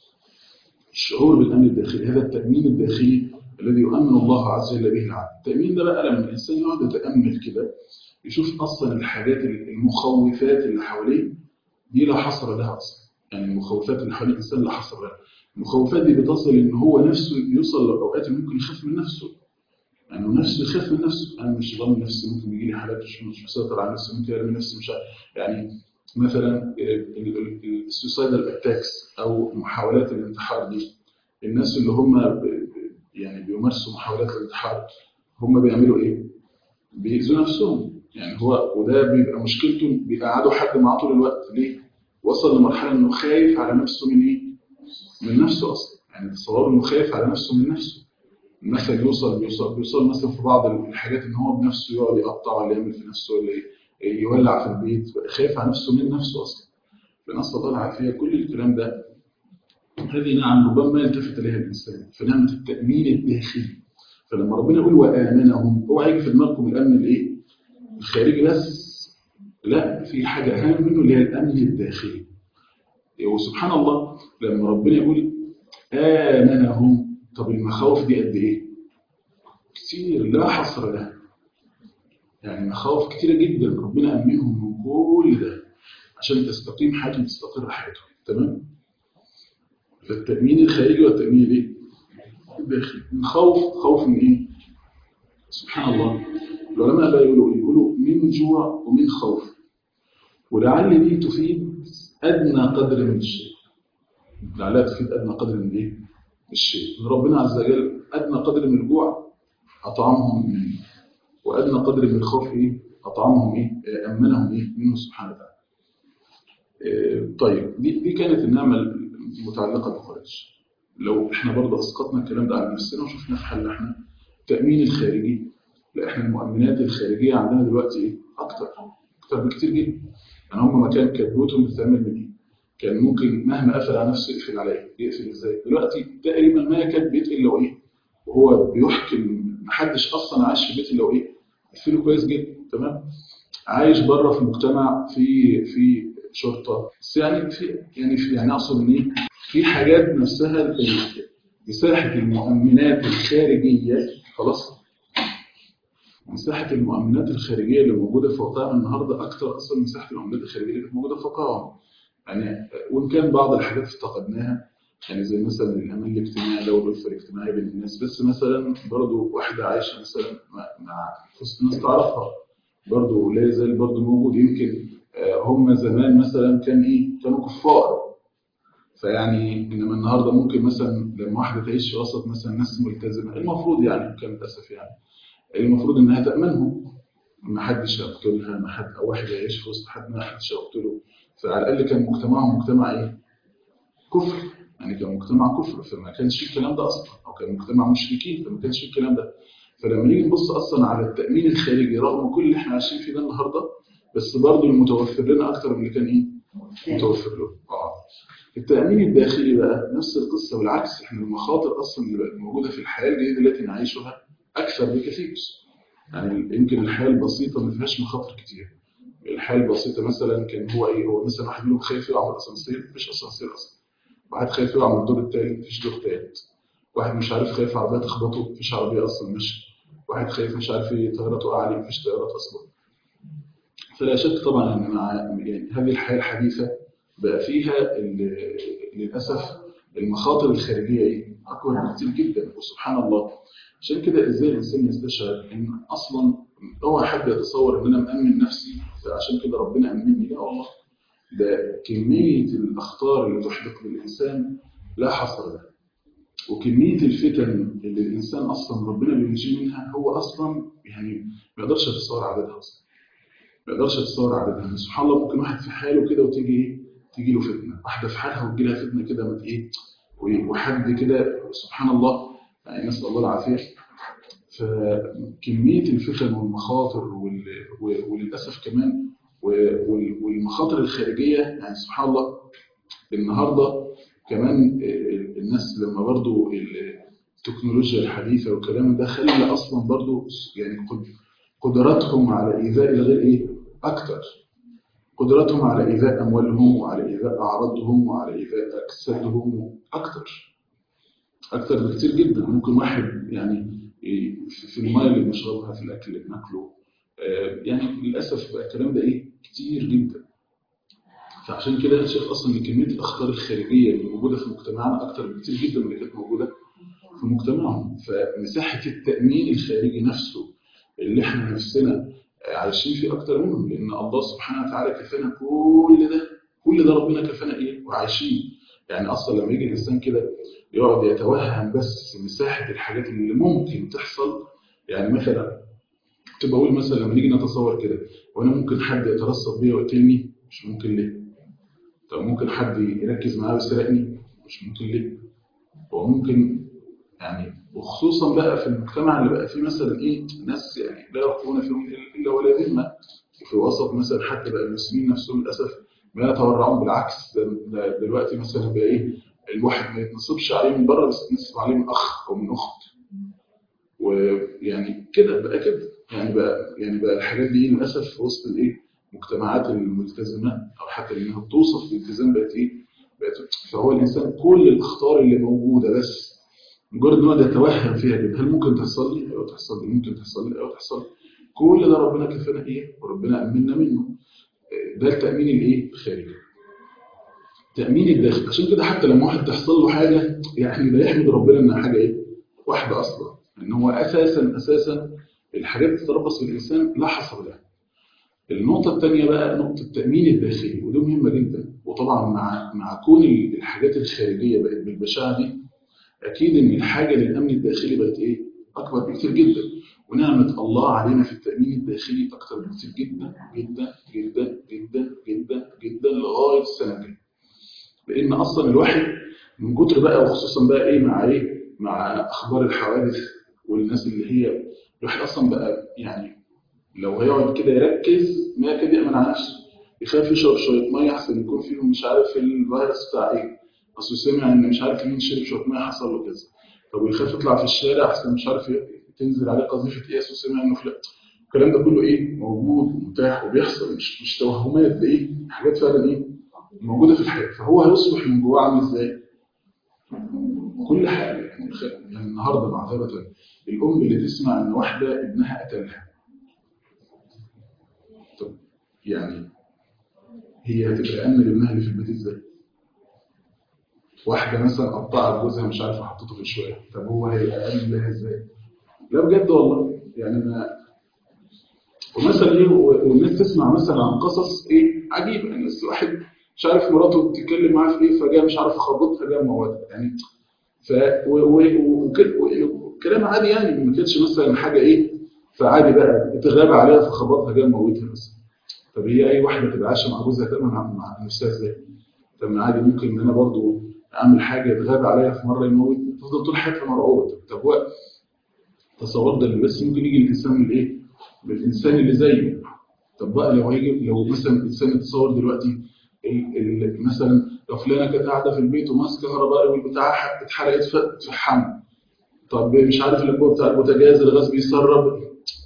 الشعور بالامن الداخلي هذا التامين الداخلي الذي يؤمن الله عز وجل به العبد. التامين ده بقى لما الانسان يقعد يتامل كده يشوف اصلا الحاجات المخوفات اللي حواليه دي لا حصر لها اصلا. يعني المخوفات اللي حوالين الانسان لا حصر لها. المخوفات دي بتصل ان هو نفسه يوصل لاوقات ممكن يخاف من نفسه، يعني نفسه يخاف من نفسه. انا مش ضامن نفسي، ممكن يجي لي حالات مش مسيطر على نفسي، ممكن ارمي نفسي مش عارف. يعني مثلا السوسايدال اتاكس او محاولات الانتحار دي، الناس اللي هم يعني بيمارسوا محاولات الانتحار هم بيعملوا ايه؟ بيأذوا نفسهم. يعني هو وده بيبقى مشكلته، بيقعدوا حد معاه طول الوقت. ليه؟ وصل لمرحله انه خايف على نفسه من ايه؟ من نفسه اصلا. يعني تصور انه خايف على نفسه من نفسه. مثلا بيوصل مثلا في بعض الحاجات ان هو بنفسه يقعد يقطع ولا يعمل في نفسه ولا يولع في البيت، خايف على نفسه من نفسه اصلا. فنسأل الله العافيه. كل الكلام ده هذه نعم ربما يلتفت اليها الانسان، فنعمه التامين الداخلي. فلما ربنا يقول وآمنهم، هو هيجي في دماغكم الأمن الإيه؟ الخارجي بس. لا، في حاجة أهم منه اللي هي الأمن الداخلي. وسبحان الله لما ربنا يقول آمنهم، طب المخاوف دي قد إيه؟ كتير لا حصر لها. يعني مخاوف كتيرة جدا ربنا أمنهم من كل ده عشان تستقيم حياتهم، تستقر حياتهم. تمام؟ فالتأمين الخارجي والتأمين الإيه؟ الداخلي. خوف من إيه؟ سبحان الله العلماء بقى يقولوا من جوع ومن خوف، ولعل دي تفيد أدنى قدر من الشيء. لعلها تفيد أدنى قدر من إيه؟ الشيء. إن ربنا عز وجل أدنى قدر من الجوع أطعمهم منه، وأدنى قدر من الخوف إيه؟ أطعمهم إيه؟ أمنهم إيه؟ منه سبحانه وتعالى. طيب دي كانت النعمة المتعلقة بقريش. لو إحنا برضه أسقطنا الكلام ده على نفسنا وشفنا في حل إحنا التأمين الخارجي، لا إحنا المؤمنات الخارجية عندنا دلوقتي إيه؟ أكتر بكتير جدا. يعني هم مكان كانت بيوتهم بتتعمل من إيه؟ كان ممكن مهما قفل على نفسه يقفل عليه، يقفل إزاي؟ دلوقتي تقريبا ما يكاد بيت إلا وإيه؟ وهو بيحكم محدش أصلا عايش في بيت إلا وإيه؟ يقفله كويس جدا. تمام؟ عايش بره في مجتمع في شرطة، بس يعني يعني أقصد إن إيه؟ في حاجات نفسها مساحة المؤمنات الخارجية خلاص. مساحة المؤمنات الخارجية اللي موجودة في وقتها النهاردة أكثر أصلا مساحة المؤمنات الخارجية اللي كانت موجودة في وقتها. يعني وإن كان بعض الحاجات افتقدناها، يعني زي مثلا الأمان الاجتماعي أو الوفر الاجتماعي بين الناس، بس مثلا برضو واحدة عايشة مثلا مع وسط ناس تعرفها برضو لا يزال برضو موجود. يمكن هم زمان مثلا كانوا كفار، فيعني إنما النهاردة ممكن مثلا لما واحدة تعيش في وسط مثلا ناس ملتزمة، المفروض يعني كان للأسف يعني المفروض إنها تأمنهم، ما حدش يقتلها، ما حد أو واحد يعيش في وسط حد ما حدش يقتله. فعلى الأقل كان مجتمعهم مجتمع إيه؟ كفر. يعني كان مجتمع كفر، فما كانش فيه الكلام ده أصلا، أو كان مجتمع مشركين فما كانش فيه الكلام ده. فلما نيجي نبص أصلا على التأمين الخارجي رغم كل اللي إحنا عايشين فيه ده النهاردة، بس برضه المتوفر لنا أكتر من اللي كان إيه؟ متوفر له. التأمين الداخلي بقى نفس القصة، بالعكس إحنا المخاطر أصلا اللي بقت موجودة في الحياة الجديدة التي نعيشها أكثر بكثير. يعني يمكن الحياة البسيطة ما فيهاش مخاطر كتير. الحياة البسيطة مثلا كان هو مثلا واحد منهم خايف يقع من الأسانسير، مفيش أسانسير أصلا. واحد خايف يقع من الدور الثالث، مفيش دور ثالث. واحد مش عارف خايف عربية تخبطه، مفيش عربية أصلا ماشي. واحد خايف مش عارف ايه طيارة تقع عليه، مفيش طيارات أصلا. فلا شك طبعا ان مع يعني هذه الحياه الحديثه بقى فيها للاسف المخاطر الخارجيه ايه اكبر بكتير جدا. وسبحان الله عشان كده ازاي الانسان يستشعر ان اصلا اوعى حد يتصور ان انا مامن نفسي فعشان كده ربنا امنني. لا والله، ده كميه الاخطار اللي تحدق بالانسان لا حصر لها، وكميه الفتن اللي الانسان اصلا ربنا بينجيه منها هو اصلا يعني ما يقدرش يتصور عددها اصلا. ما يقدرش يتصور عددها. سبحان الله ممكن واحد في حاله كده تيجي له فتنه، واحده في حالها وتجي لها فتنه كده ما ايه، وحد كده سبحان الله يعني نسال الله العافيه. فكميه الفتن والمخاطر وللاسف كمان والمخاطر الخارجيه يعني سبحان الله. النهارده كمان الناس لما برضو التكنولوجيا الحديثه والكلام ده خلى اصلا برضو يعني قدراتهم على ايذاء الغير ايه اكتر. قدراتهم على إيذاء أموالهم وعلى إيذاء أعراضهم وعلى إيذاء أجسادهم أكثر بكتير جدا. ممكن واحد يعني في الماء اللي بنشربها، في الأكل اللي بناكله، يعني للأسف بقى الكلام ده كتير جدا. فعشان كده أنا شايف أصلا إن كمية الأخطار الخارجية اللي موجودة في مجتمعنا أكثر بكتير جدا من اللي كانت موجودة في مجتمعهم. فمساحة التأمين الخارجي نفسه اللي احنا نفسنا عايشين فيه أكتر منهم، لأن الله سبحانه وتعالى كفانا كل ده ربنا كفانا وعايشين. يعني أصلا لما يجي الإنسان كده يقعد يتوهم بس مساحة الحاجات اللي ممكن تحصل. يعني مثلا كنت بقول مثلا لما نيجي نتصور كده، وأنا ممكن حد يترصد بيا ويقتلني، مش ممكن ليه؟ طب ممكن حد يركز معايا ويسرقني، مش ممكن ليه؟ وممكن يعني وخصوصا بقى في المجتمع اللي بقى فيه مثلا ناس يعني لا يخفون فيهم الا ولا ذمه، وفي وسط مثلا حتى بقى المسلمين نفسهم للاسف ما يتورعون. بالعكس ده دلوقتي مثلا بقى الواحد ما يتنصبش عليه من بره بس يتنصب عليه من اخ او من اخت، ويعني كده بقى كده يعني بقى الحاجات دي للاسف في وسط الايه المجتمعات الملتزمه او حتى انها بتوصف بالالتزام بقت فهو الانسان كل الاخطار اللي موجوده بس مجرد ان هو يتوهم فيها كده هل ممكن تحصل لي؟ ايوه تحصل لي، ممكن تحصل لي، ايوه تحصل لي. كل ده ربنا كفانا ايه؟ وربنا امنا منه. ده التامين الايه؟ الخارجي. تامين الداخل. عشان كده حتى لما واحد تحصل له حاجه يعني ده يحمد ربنا انها حاجه ايه؟ واحده اصلا. ان هو اساسا الحاجات اللي تتربص في الانسان لا حصر لها. النقطه الثانيه بقى نقطه التامين الداخلي ودي مهمه جدا. وطبعا مع كون الحاجات الخارجيه بقت بالبشاعه دي أكيد إن الحاجة للأمن الداخلي بقت إيه؟ أكبر بكتير جدا، ونعمة الله علينا في التأمين الداخلي أكتر بكتير جدا جدا جدا جدا جدا جدا لغاية السنة الجاية. لأن أصلا الواحد من كتر بقى وخصوصا بقى مع أخبار الحوادث والناس اللي هي الواحد أصلا بقى يعني لو هيقعد كده يركز ما يكاد يأمن على نفسه، يخاف يشرب شوية مية أحسن يكون فيهم مش عارف الفيروس بتاع إيه، أصل سمع إن مش عارف مين شرب شوية مية حصل له كذا، طب ويخاف يطلع في الشارع أحسن مش عارف تنزل عليه قذيفة قياس وسمع إنه فلان. الكلام ده كله إيه موجود ومتاح وبيحصل، مش توهمات، ده إيه حاجات فعلا إيه موجودة في الحياة. فهو هيصبح من جواه عامل إزاي؟ كل حاجة يعني النهارده معذرة الأم اللي تسمع إن واحدة ابنها قتلها، طب يعني هي هتبقى أمن لابنها اللي في البيت إزاي؟ واحدة مثلا قطعت جوزها مش عارفة حطته في شوية، طب هو هيبقى أمن لها إزاي؟ لا بجد والله يعني ما ومثلا إيه والناس تسمع مثلا عن قصص إيه عجيبة، الناس واحد مش عارف مراته بتتكلم معاه في إيه فجاء مش عارف خبطها جاء موتها يعني ف وكلام عادي يعني ما كانتش مثلا حاجة إيه فعادي بقى اتغاب عليها فخبطها جاء موتها مثلا. طب هي أي واحدة تبقى عايشة مع جوزها تأمن مع نفسها إزاي؟ طب ما عادي ممكن ان انا برضو اعمل حاجه يتغاب عليا في مره يموت تفضل طول حياتها مرعوبه. طب هو تصور ده اللي بس ممكن يجي الانسان من ايه؟ من الانسان اللي زيه. طب بقى لو مثلا الانسان يتصور دلوقتي مثلا لو فلانه كانت قاعده في البيت وماسكه كهربائي والبتاع اتحرقت في حمل، طب مش عارف الانبوبه بتاع البوتاجاز الغاز بيسرب،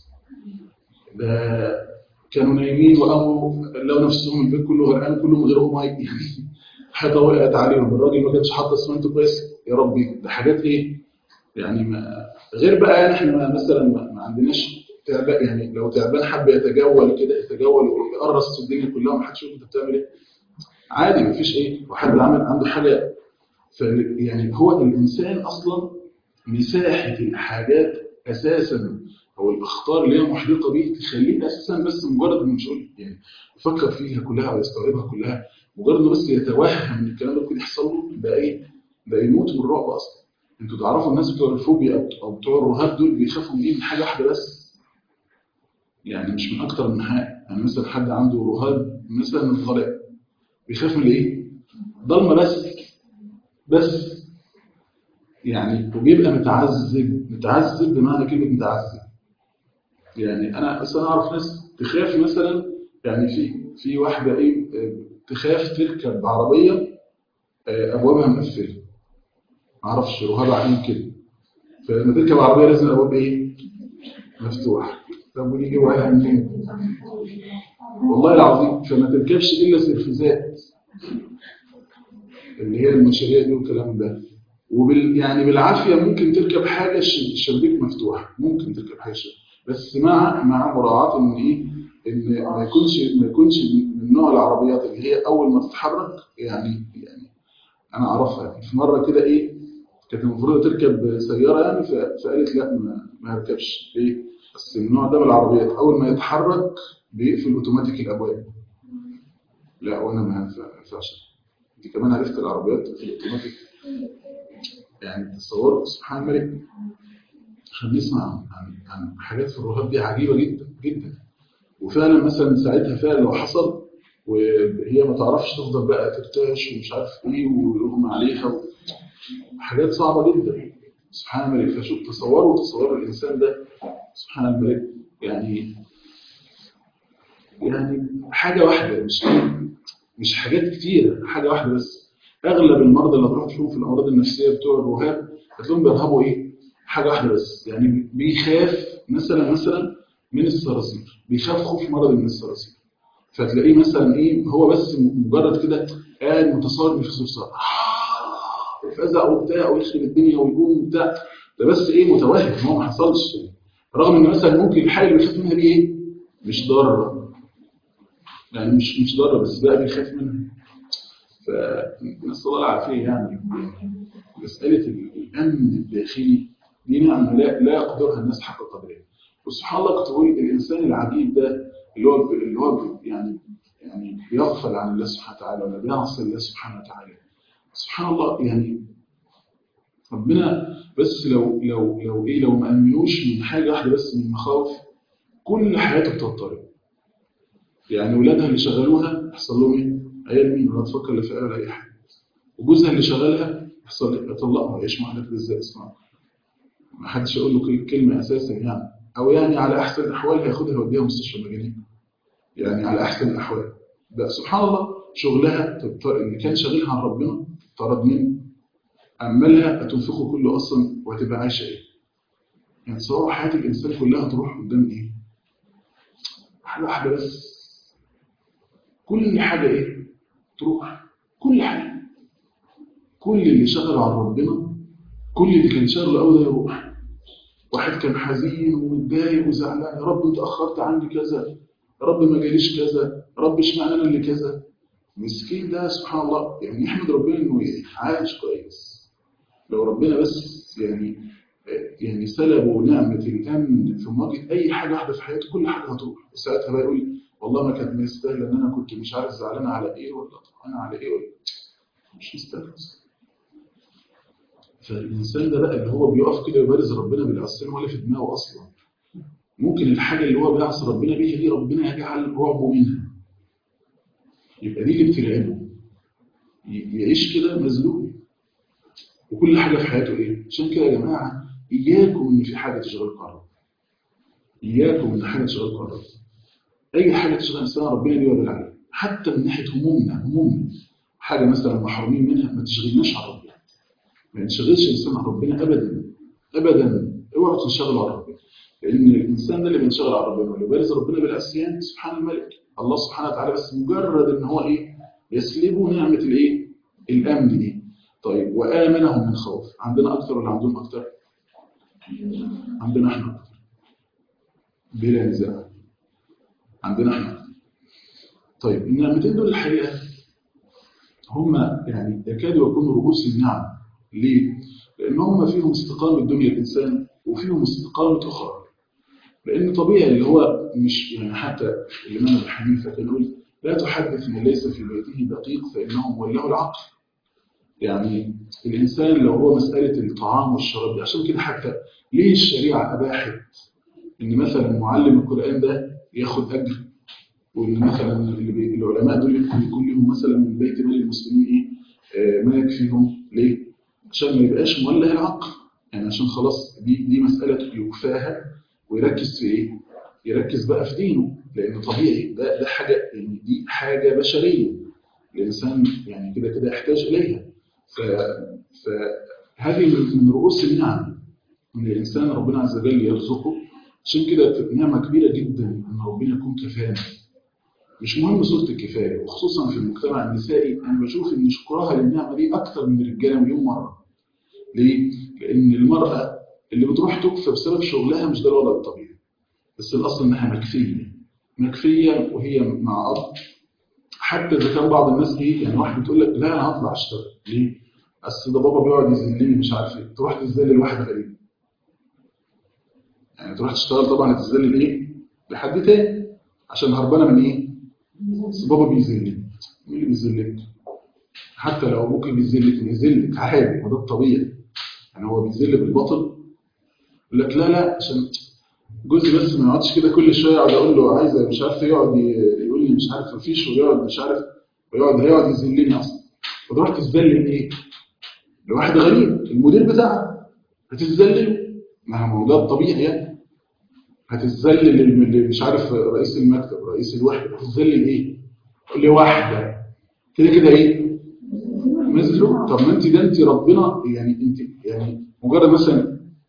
ده كانوا نايمين وقاموا لقوا نفسهم البيت كله غرقان كله من غير ميه يعني حاجه وقعت عليهم، الراجل ما كانش حاطط اسمنت كويس، يا ربي ده حاجات ايه يعني ما غير بقى يعني احنا مثلا ما عندناش تعبان يعني لو تعبان حب يتجول كده يتجول ويقرص الدنيا كلها وما حدش يشوف انت بتعمل ايه عادي ما فيش ايه وحد عامل عنده حاجه يعني هو الانسان اصلا مساحه الحاجات اساسا او الاخطار اللي هي محيطه بيه تخليه اساسا بس مجرد انه مش يعني يفكر فيها كلها او يستوعبها كلها مجرد انه بس يتوهم ان الكلام ده ممكن يحصل له ده ايه ده يموت من الرعب اصلا. انتوا تعرفوا الناس بتوع الفوبيا او بتوع الرهاب دول بيخافوا من ايه من حاجه واحده بس يعني مش من اكتر من حاجه يعني مثلا حد عنده رهاب مثلا من الظلام بيخاف من ايه ضلمه بس يعني وبيبقى متعذب بمعنى كلمه متعذب يعني انا اصلا اعرف ناس تخاف مثلا يعني في واحده ايه تخاف تركب عربيه ابوابها مقفله ما اعرفش رهاب عاملين كده فلما تركب عربيه لازم الابواب ايه مفتوحه طب ودي جواها منين والله العظيم فما تركبش الا سيرفيزات اللي هي المشاريع دي والكلام ده يعني بالعافيه ممكن تركب حاجه الشبابيك مفتوحه ممكن تركب حاجه بس مع مراعاه ان ايه ان ما يكونش من نوع العربيات اللي هي اول ما تتحرك يعني انا اعرفها في مره كده ايه كانت المفروض تركب سياره يعني فقالت لا ما هركبش ليه بس النوع ده من العربيات اول ما يتحرك بيقفل اوتوماتيك الابواب لا وانا ما ينفعش دي كمان عرفت العربيات في الاوتوماتيك يعني تصور سبحان الملك عشان نسمع عن حاجات في الرهاب دي عجيبه جدا جدا وفعلا مثلا ساعتها فعلا لو حصل وهي ما تعرفش تفضل بقى ترتعش ومش عارف ايه ويغمى عليها حاجات صعبه جدا سبحان الملك. فشوف تصوروا الانسان ده سبحان الملك يعني حاجه واحده مش حاجات كتيره حاجه واحده بس. اغلب المرضى اللي هتروح تشوفهم في الامراض النفسيه بتوع الرهاب هتلاقيهم بيرهبوا ايه حاجه واحده بس، يعني بيخاف مثلا من الصراصير، بيخاف خوف مرض من الصراصير. فتلاقيه مثلا ايه، هو بس مجرد كده قاعد متصرف في صرصار وفزع وبتاع ويخرب الدنيا ويقوم وبتاع، ده بس ايه متوهم، هو ما حصلش. رغم ان مثلا ممكن الحاجه اللي بيخاف منها دي ايه، مش ضاره، يعني مش ضاره، بس بقى بيخاف منها. فنسال الله العافيه يعني. مساله الامن الداخلي دي نعمه لا يقدرها الناس حق قدرها. وسبحان الله، كنت بقول الانسان العجيب ده اللي هو يعني بيغفل عن الله سبحانه وتعالى ولا بيعصي الله سبحانه وتعالى. سبحان الله يعني ربنا بس لو ما امنوش من حاجه واحده بس من المخاوف، كل حياته بتضطرب. يعني ولادها اللي شغلوها يحصل لهم ايه؟ عيال مين ولا تفكر اللي في ولا اي حاجه. وجوزها اللي شغلها يحصل ايه؟ يطلقها ويعيش مع حالتها ازاي اصلا؟ ما حدش يقول له كلمه اساسا يعني، او يعني على احسن الاحوال هياخدها يوديها مستشفى مجانين، يعني على احسن الاحوال. ده سبحان الله شغلها اللي كان شاغلها عن ربنا طرد منه، عمالها هتنفقه كله اصلا وهتبقى عايشه ايه؟ يعني تصور حياه الانسان كلها تروح قدام ايه؟ حاجه واحده بس، كل حاجه ايه؟ تروح، كل حاجه، كل اللي شغل عن ربنا، كل اللي كان شغله قوي ده يروح. واحد كان حزين ومتضايق وزعلان، يا رب انت اخرت عني كذا، يا رب ما جاليش كذا، يا رب اشمعنى انا اللي كذا. مسكين ده سبحان الله، يعني يحمد ربنا انه عايش كويس. لو ربنا بس يعني سلبوا نعمة الأمن في مواجهة أي حاجة واحدة في حياته، كل حاجة هتروح. وساعتها بقى يقول والله ما كانت مستاهلة إن أنا كنت مش عارف زعلان على إيه ولا طبعا على إيه، ولا مش مستاهل. فالإنسان ده بقى اللي هو بيقف كده يبارز ربنا بالعصيان ولا في دماغه أصلا. ممكن الحاجة اللي هو بيعصي ربنا بيها دي ربنا يجعل رعبه منها، يبقى دي اللي بترعبه، يعيش كده مذلول. وكل حاجة في حياته إيه؟ عشان كده يا جماعة إياكم إن في حاجة تشغلكم عن ربنا. إياكم إن حاجة تشغلكم عن ربنا. أي حاجة تشغل إنسان ربنا بيوبل عليها، حتى من ناحية همومنا حاجة مثلا محرومين منها ما تشغلناش عن ربنا. ما ينشغلش إنسان عن ربنا أبدا أبدا. اوعوا تنشغلوا عن ربنا، لأن الإنسان ده اللي بينشغل عن ربنا واللي بيرز ربنا بالعصيان سبحان الملك الله سبحانه وتعالى، بس مجرد إن هو إيه؟ يسلبه نعمة الإيه؟ الأمن دي. طيب وآمنهم من خوف، عندنا أكثر ولا عندهم أكثر؟ عندنا إحنا أكثر بلا نزاع، عندنا إحنا. طيب النعمتين دول الحقيقة هم يعني يكادوا يكونوا رؤوس النعم. ليه؟ لأن هم فيهم استقامة دنيا الإنسان وفيهم استقامة أخرى. لأن طبيعي اللي هو مش يعني، حتى الإمام أبو حنيفة كان يقول لا تحدث من ليس في بيته دقيق فإنه وله العقل. يعني الإنسان لو هو مسألة الطعام والشراب دي، عشان كده حتى ليه الشريعة أباحت إن مثلا معلم القرآن ده ياخد أجر، وإن مثلا العلماء دول يكون لهم مثلا من بيت مال المسلمين إيه ما يكفيهم. ليه؟ عشان ما يبقاش مولع العقل، يعني عشان خلاص دي مسألة يوفاها ويركز في إيه؟ يركز بقى في دينه، لأن طبيعي ده حاجة، يعني دي حاجة بشرية الإنسان يعني كده كده يحتاج إليها. فهذه من رؤوس النعم ان الانسان ربنا عز وجل يرزقه. عشان كده نعمه كبيره جدا ان ربنا يكون كفانا. مش مهم صوره الكفايه، وخصوصا في المجتمع النسائي انا بشوف ان شكرها للنعمه دي اكثر من الرجاله مليون مره. ليه؟ لان المراه اللي بتروح تكفى بسبب شغلها مش ده الوضع الطبيعي، بس الاصل انها مكفيه وهي مع اب. حتى اذا كان بعض الناس ايه يعني، واحد بتقول لك لا انا هطلع اشتغل. ليه؟ اصل ده بابا بيقعد يذلني مش عارف ايه. تروح تذلل واحد غريب، يعني تروح تشتغل طبعا تذلل ايه؟ لحد تاني عشان هربانه من ايه؟ بس بابا بيذلك. مين اللي بيذلك؟ حتى لو ابوك بيذلك عادي، وده الطبيعي. يعني هو بيذل بالباطل، يقول لك لا عشان جوزي بس ما يقعدش كده كل شويه يقعد اقول له عايزه مش عارف يقعد يقول لي مش عارف مفيش، ويقعد مش عارف، هيقعد يذلني اصلا. وتروح تذلل ايه؟ لواحد غريب المدير بتاعك هتذلله. ما هو ده الطبيعي يعني. هتذلل اللي مش عارف رئيس المكتب رئيس الوحده، هتذلل ايه؟ لواحده كده كده ايه؟ مثله. طب ما انت ده انت ربنا يعني انت يعني مجرد مثلا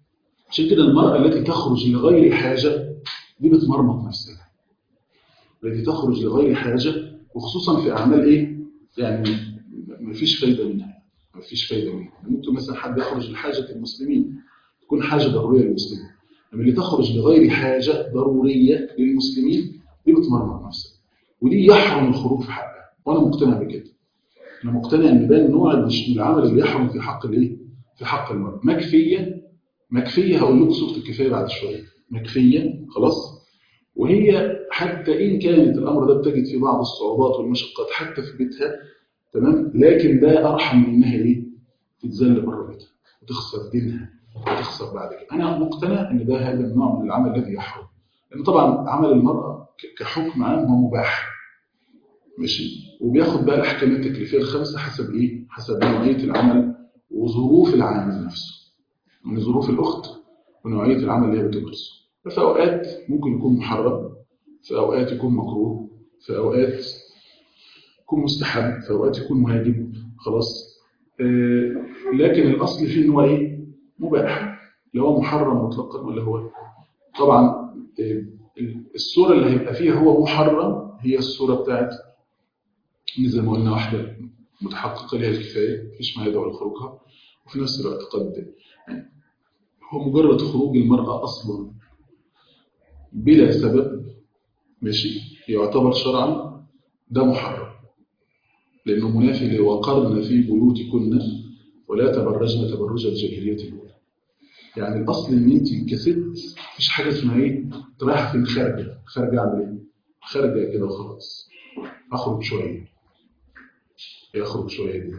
عشان كده المرأة التي تخرج لغير حاجة دي بتمرمط نفسها، التي تخرج لغير حاجة وخصوصا في أعمال إيه؟ يعني مفيش فايدة منها، مفيش فايدة منها. ممكن مثلا حد يخرج لحاجة المسلمين تكون حاجة ضرورية للمسلمين، أما اللي تخرج لغير حاجة ضرورية للمسلمين دي بتمرمط نفسها، ودي يحرم الخروج في حقها. وأنا مقتنع بكده، أنا مقتنع إن ده النوع من العمل اللي يحرم في حق الإيه؟ في حق المرأة. مكفية هقول لكم صوت الكفاية بعد شوية، مكفية خلاص. وهي حتى إن كانت الأمر ده بتجد في بعض الصعوبات والمشقات حتى في بيتها، تمام، لكن ده أرحم من إنها إيه؟ تتذل بره بيتها وتخسر دينها وتخسر بعد كده. أنا مقتنع إن ده هذا النوع من العمل الذي يحرم، لأن طبعا عمل المرأة كحكم عام هو مباح، ماشي، وبياخد بقى الأحكام التكليفية الخمسة حسب إيه؟ حسب نوعية العمل وظروف العامل نفسه، من ظروف الأخت ونوعية العمل اللي هي بتمارسه. ففي أوقات ممكن يكون محرم، في أوقات يكون مكروه، في أوقات يكون مستحب، في أوقات يكون واجب، خلاص. لكن الأصل فيه إن هو إيه؟ مباح. لو هو محرم مطلقا ولا هو طبعا الصورة اللي هيبقى فيها هو محرم هي الصورة بتاعت زي ما قلنا واحدة متحققة لها الكفاية مفيش ما يدعو لخروجها، وفي نفس الوقت قد يعني هو مجرد خروج المرأة أصلا بلا سبب، ماشي، يعتبر شرعا ده محرم، لأنه منافي وقرن في بيوتكن ولا تبرجن تبرج الجاهلية الأولى. يعني الأصل إن أنت كست مفيش حاجة اسمها إيه؟ رايحة فين؟ خارجة أعمل إيه؟ خارجة كده وخلاص، أخرج شوية، يخرج شوية دي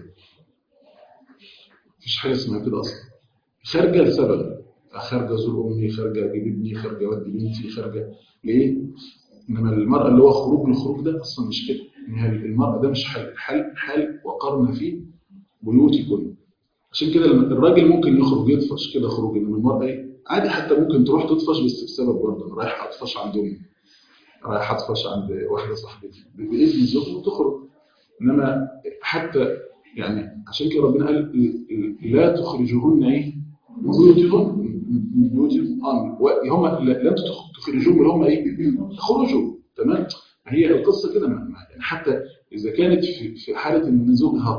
مفيش حاجة اسمها كده أصلا. خارجة لسبب، خارجة أزور أمي، خارجة أجيب ابني، خارجة أودي بنتي، خارجة ليه؟ إنما المرأة اللي هو خروج للخروج ده أصلا مش كده، المرأة ده مش حال وقرن في بيوتكن. عشان كده الراجل ممكن يخرج يطفش كده خروج، إنما المرأة إيه؟ عادي حتى ممكن تروح تطفش بس بسبب برضه، أنا رايح أطفش عند أمي، رايح أطفش عند واحدة صاحبتي بإذن زوجها وتخرج. إنما حتى يعني عشان كده ربنا قال لا تخرجوهن إيه؟ من بيوتهم هم لن تخرجوهم اللي هم ايه؟ تخرجوا، تمام. هي القصه كده يعني حتى اذا كانت في حاله ان زوجها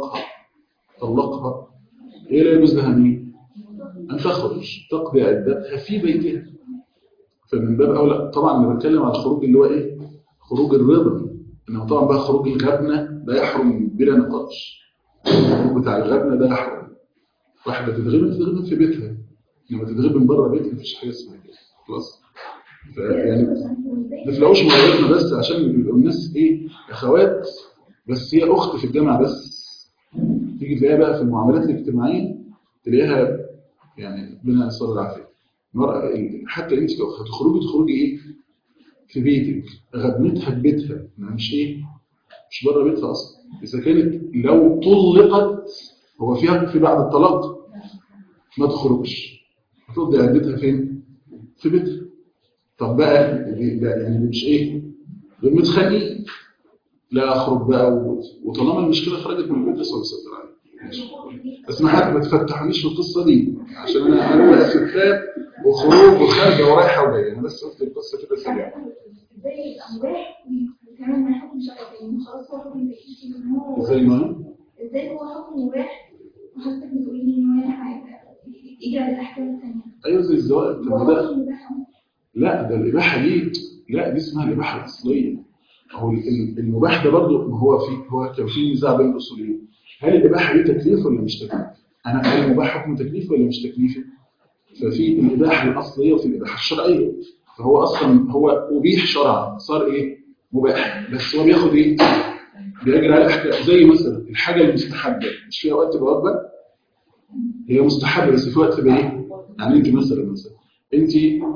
طلقها هي لا يجوز لها ان تخرج تقضي عدتها في بيتها. فمن باب اولى طبعا انا بتكلم على الخروج اللي هو ايه؟ خروج الرضا. انما طبعا بقى خروج الغبنه ده يحرم بلا نقاش، الخروج بتاع الغبنه ده يحرم. واحده تتغبن في بيتها، لما تتغيب من بره بيت مفيش حاجه اسمها كده خلاص. يعني ما تلاقوش موضوعنا بس عشان يبقوا الناس ايه اخوات بس هي اخت في الجامعه بس، تيجي تلاقيها بقى في المعاملات الاجتماعيه تلاقيها يعني ربنا يسر العافيه. المرأة حتى انت لو تخرجي ايه في بيتك، غبنتها في بيتها، مش ايه مش بره بيتها اصلا. اذا كانت لو طلقت هو فيها في بعد الطلاق ما تخرجش، هتقضي عدتها فين؟ في بيتها. طب بقى لا يعني مش ايه دول متخانقين، لا اخرج بقى وطالما المشكله خرجت من البيت صلى الله عليه وسلم. بس ما تفتحونيش في القصه دي عشان انا بقى ستات وخروج وخارجه ورايحه وجايه، انا بس قلت القصه كده سريعه. ازاي يبقى مباح وكمان ما حكم شرعي خلاص هو حكم ازاي ما ازاي هو حكم مباح وحضرتك بتقولي لي ان هو يجي على الاحكام الثانيه؟ ايوه زي الزواج. طب ده لا ده الاباحه دي، لا دي اسمها الاباحه الاصليه. هو المباح ده برضه ما هو كان في نزاع بين الاصوليين، هل الاباحه دي تكليف ولا مش تكليف؟ انا هل المباح حكم تكليف ولا مش تكليفي؟ ففي الاباحه الاصليه وفي الاباحه الشرعيه. فهو اصلا هو ابيح شرعا صار ايه؟ مباح، بس هو بياخد ايه؟ بيجري على احكام. زي مثلا الحاجه المستحبه مش فيها وقت تبقى واجبه، هي مستحبه بس في وقت تبقى ايه؟ يعني انت مثلا انت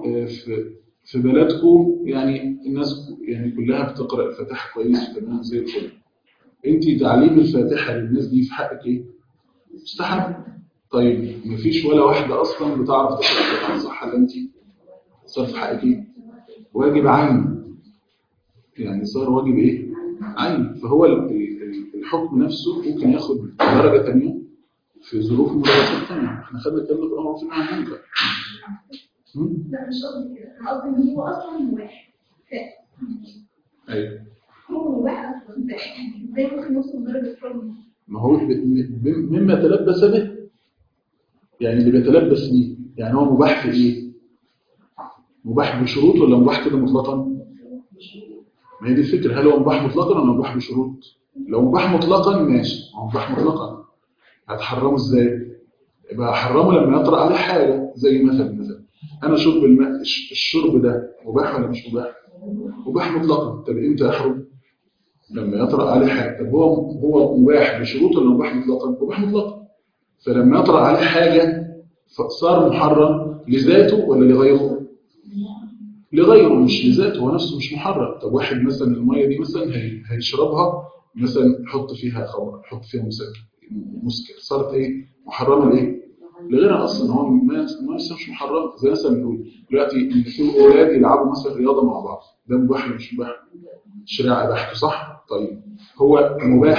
في بلدكم يعني الناس يعني كلها بتقرأ الفاتحة كويس وتمام زي الفل، انت تعليم الفاتحة للناس دي في حقك ايه؟ مستحب. طيب مفيش ولا واحدة اصلا بتعرف تقرأ الفاتحة صح ولا انت صار في حقك ايه؟ واجب عين، يعني صار واجب ايه؟ عين. فهو الحكم نفسه ممكن ياخد درجة ثانيه في ظروف مدرسات ثانيه. احنا خدنا الكلام ده في الامر في النهي عن المنكر. لا مش قصدي كده، انا قصدي ان هو اصلا مباح. ايوه هو مباح اصلا، ازاي ممكن يوصل لدرجه حرمه؟ ما هو مما تلبس به، يعني اللي بيتلبس بيه، يعني هو مباح في ايه؟ مباح بشروط ولا مباح كده مطلقا؟ ما هي دي الفكره، هل هو مباح مطلقا ولا مباح بشروط؟ لو مباح مطلقا ماشي، هو مباح مطلقا هتحرمه ازاي؟ يبقى احرمه لما يطرأ عليه حاجه، زي مثلا انا شرب الماء، الشرب ده مباح ولا مش مباح؟ مباح مطلقا. طب امتى يحرم؟ لما يطرأ عليه حاجه. طب هو مباح بشروط ولا مباح مطلقا؟ مباح مطلقا. فلما يطرأ عليه حاجه صار محرم لذاته ولا لغيره؟ لغيره مش لذاته، هو نفسه مش محرم. طب واحد مثلا الميه دي مثلا هيشربها، مثلا حط فيها خمر، حط فيها مسكر، صارت ايه؟ محرمه لايه؟ لغيرها اصلا. هو ما مش محرم. زي مثلا بنقول دلوقتي ان في اولاد يلعبوا مثلا رياضه مع بعض، ده مباح ولا مش مباح؟ الشريعه اباحته صح؟ طيب هو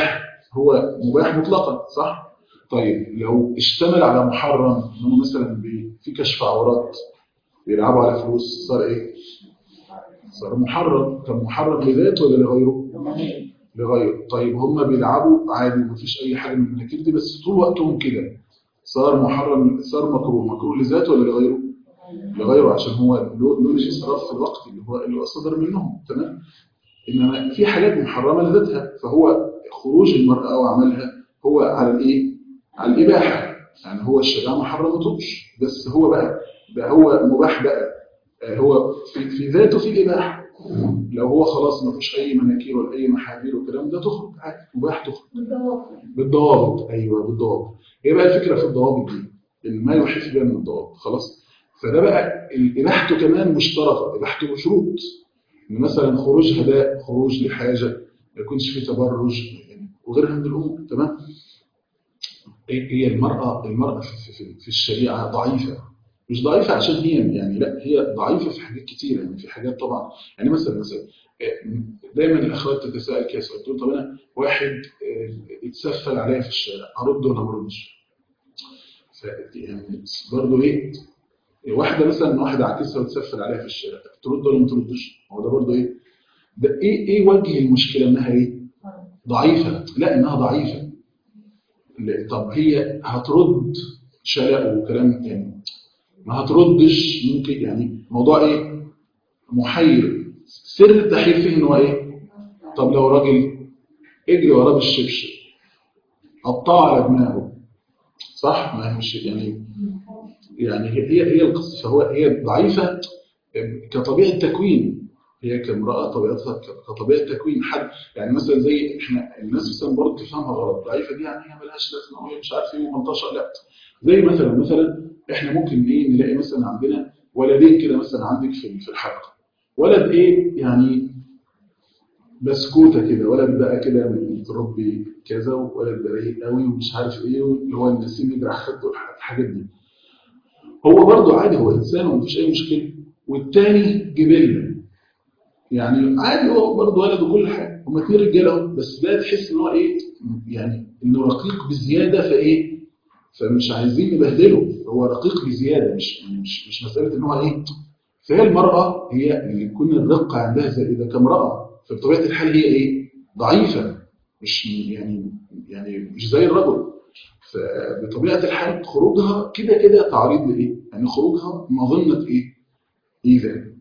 مباح مطلقا صح؟ طيب لو اشتمل على محرم، ان هو مثلا في كشف عورات، بيلعبوا على فلوس، صار ايه؟ صار محرم. طب محرم لذاته ولا لغيره؟ لغيره. طيب هم بيلعبوا عادي ومفيش اي حاجه من المناكير دي، بس طول وقتهم كده، صار محرم، صار مكروه لذاته ولا لغيره؟ لغيره، عشان هو له الاسراف في الوقت اللي هو صدر منهم. تمام. انما في حاجات محرمه لذاتها، فهو خروج المراه وعملها هو على الايه؟ على الاباحه. يعني هو الشريعه ما حرمتوش، بس هو بقى هو مباح بقى. هو في ذاته في الاباحه. لو هو خلاص ما فيش اي مناكير ولا اي محاذير والكلام ده، تخرج عادي، مباح تخرج بالضوابط. ايوه بالضوابط. هي بقى الفكره في الضوابط دي، ان ما يحيط بها من الضوابط خلاص. فده بقى اباحته كمان مشتركه، اباحته بشروط. ان مثلا خروج هداء، خروج لحاجه، ما يكونش فيه تبرج وغيرها من الامور. تمام. هي المراه في الشريعه ضعيفه. مش ضعيفه عشان هي يعني، لا هي ضعيفه في حاجات كتير. يعني في حاجات طبعا، يعني مثلا دايما الاخوات تتساءل كده سؤال، تقول طب انا واحد اتسفل عليا في الشارع، ارد ولا ما اردش؟ يعني برضه ايه، واحده مثلا واحده عكسها وتسفل عليها في الشارع، ترد ولا ما تردش؟ هو ده برضه ايه؟ ده ايه وجه المشكله؟ انها ايه؟ ضعيفه. لا انها ضعيفه. طب هي هترد شلق وكلام يعني، ما هتردش ممكن، يعني موضوع ايه؟ محير. سر التحير فيه ان هو ايه؟ طب لو راجل اجري وراه بالشبشب، قطعه على دماغه، صح؟ ما هي مش يعني هي القصه. هي ضعيفه كطبيعه تكوين. هي كامراه طبيعتها كطبيعه تكوين حد. يعني مثلا زي احنا الناس مثلا برضه تفهمها غلط، ضعيفه دي يعني هي ملهاش لازمه، او هي مش عارف ايه ومنطشه. لا، زي مثلا احنا ممكن ايه نلاقي مثلا عندنا ولدين كده، مثلا عندك في الحلقه ولد ايه يعني بسكوته كده، ولد بقى كده متربي كذا، وولد بقى رايق قوي ومش عارف ايه، اللي هو النسيم يجرح خده الحاجات دي. هو برضه عادي، هو انسان ومفيش اي مشكله. والتاني جبله، يعني عادي، هو برضه ولد وكل حاجه، هما اتنين رجاله، بس ده تحس ان هو ايه يعني، انه رقيق بزياده. فايه؟ فمش عايزين نبهدله، هو رقيق بزياده، مش مساله ان هو ايه. فهي المراه هي اللي يكون الرقه عندها زائده كامراه، فبطبيعه الحال هي ايه؟ ضعيفه. مش يعني مش زي الرجل. فبطبيعه الحال خروجها كده كده تعريض لايه؟ يعني خروجها مظنه ايه؟ ايذاء.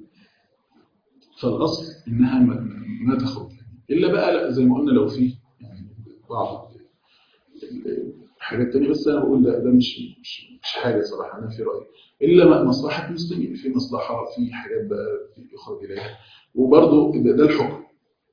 فالاصل انها ما تخرج، الا بقى لا زي ما قلنا لو في يعني بعض الحاجات الثانيه. بس انا بقول ده مش حاجه صراحه، انا في رايي الا مصلحه المسلمين، في مصلحه في حاجات بقى يخرج اليها. وبرضه ده الحكم،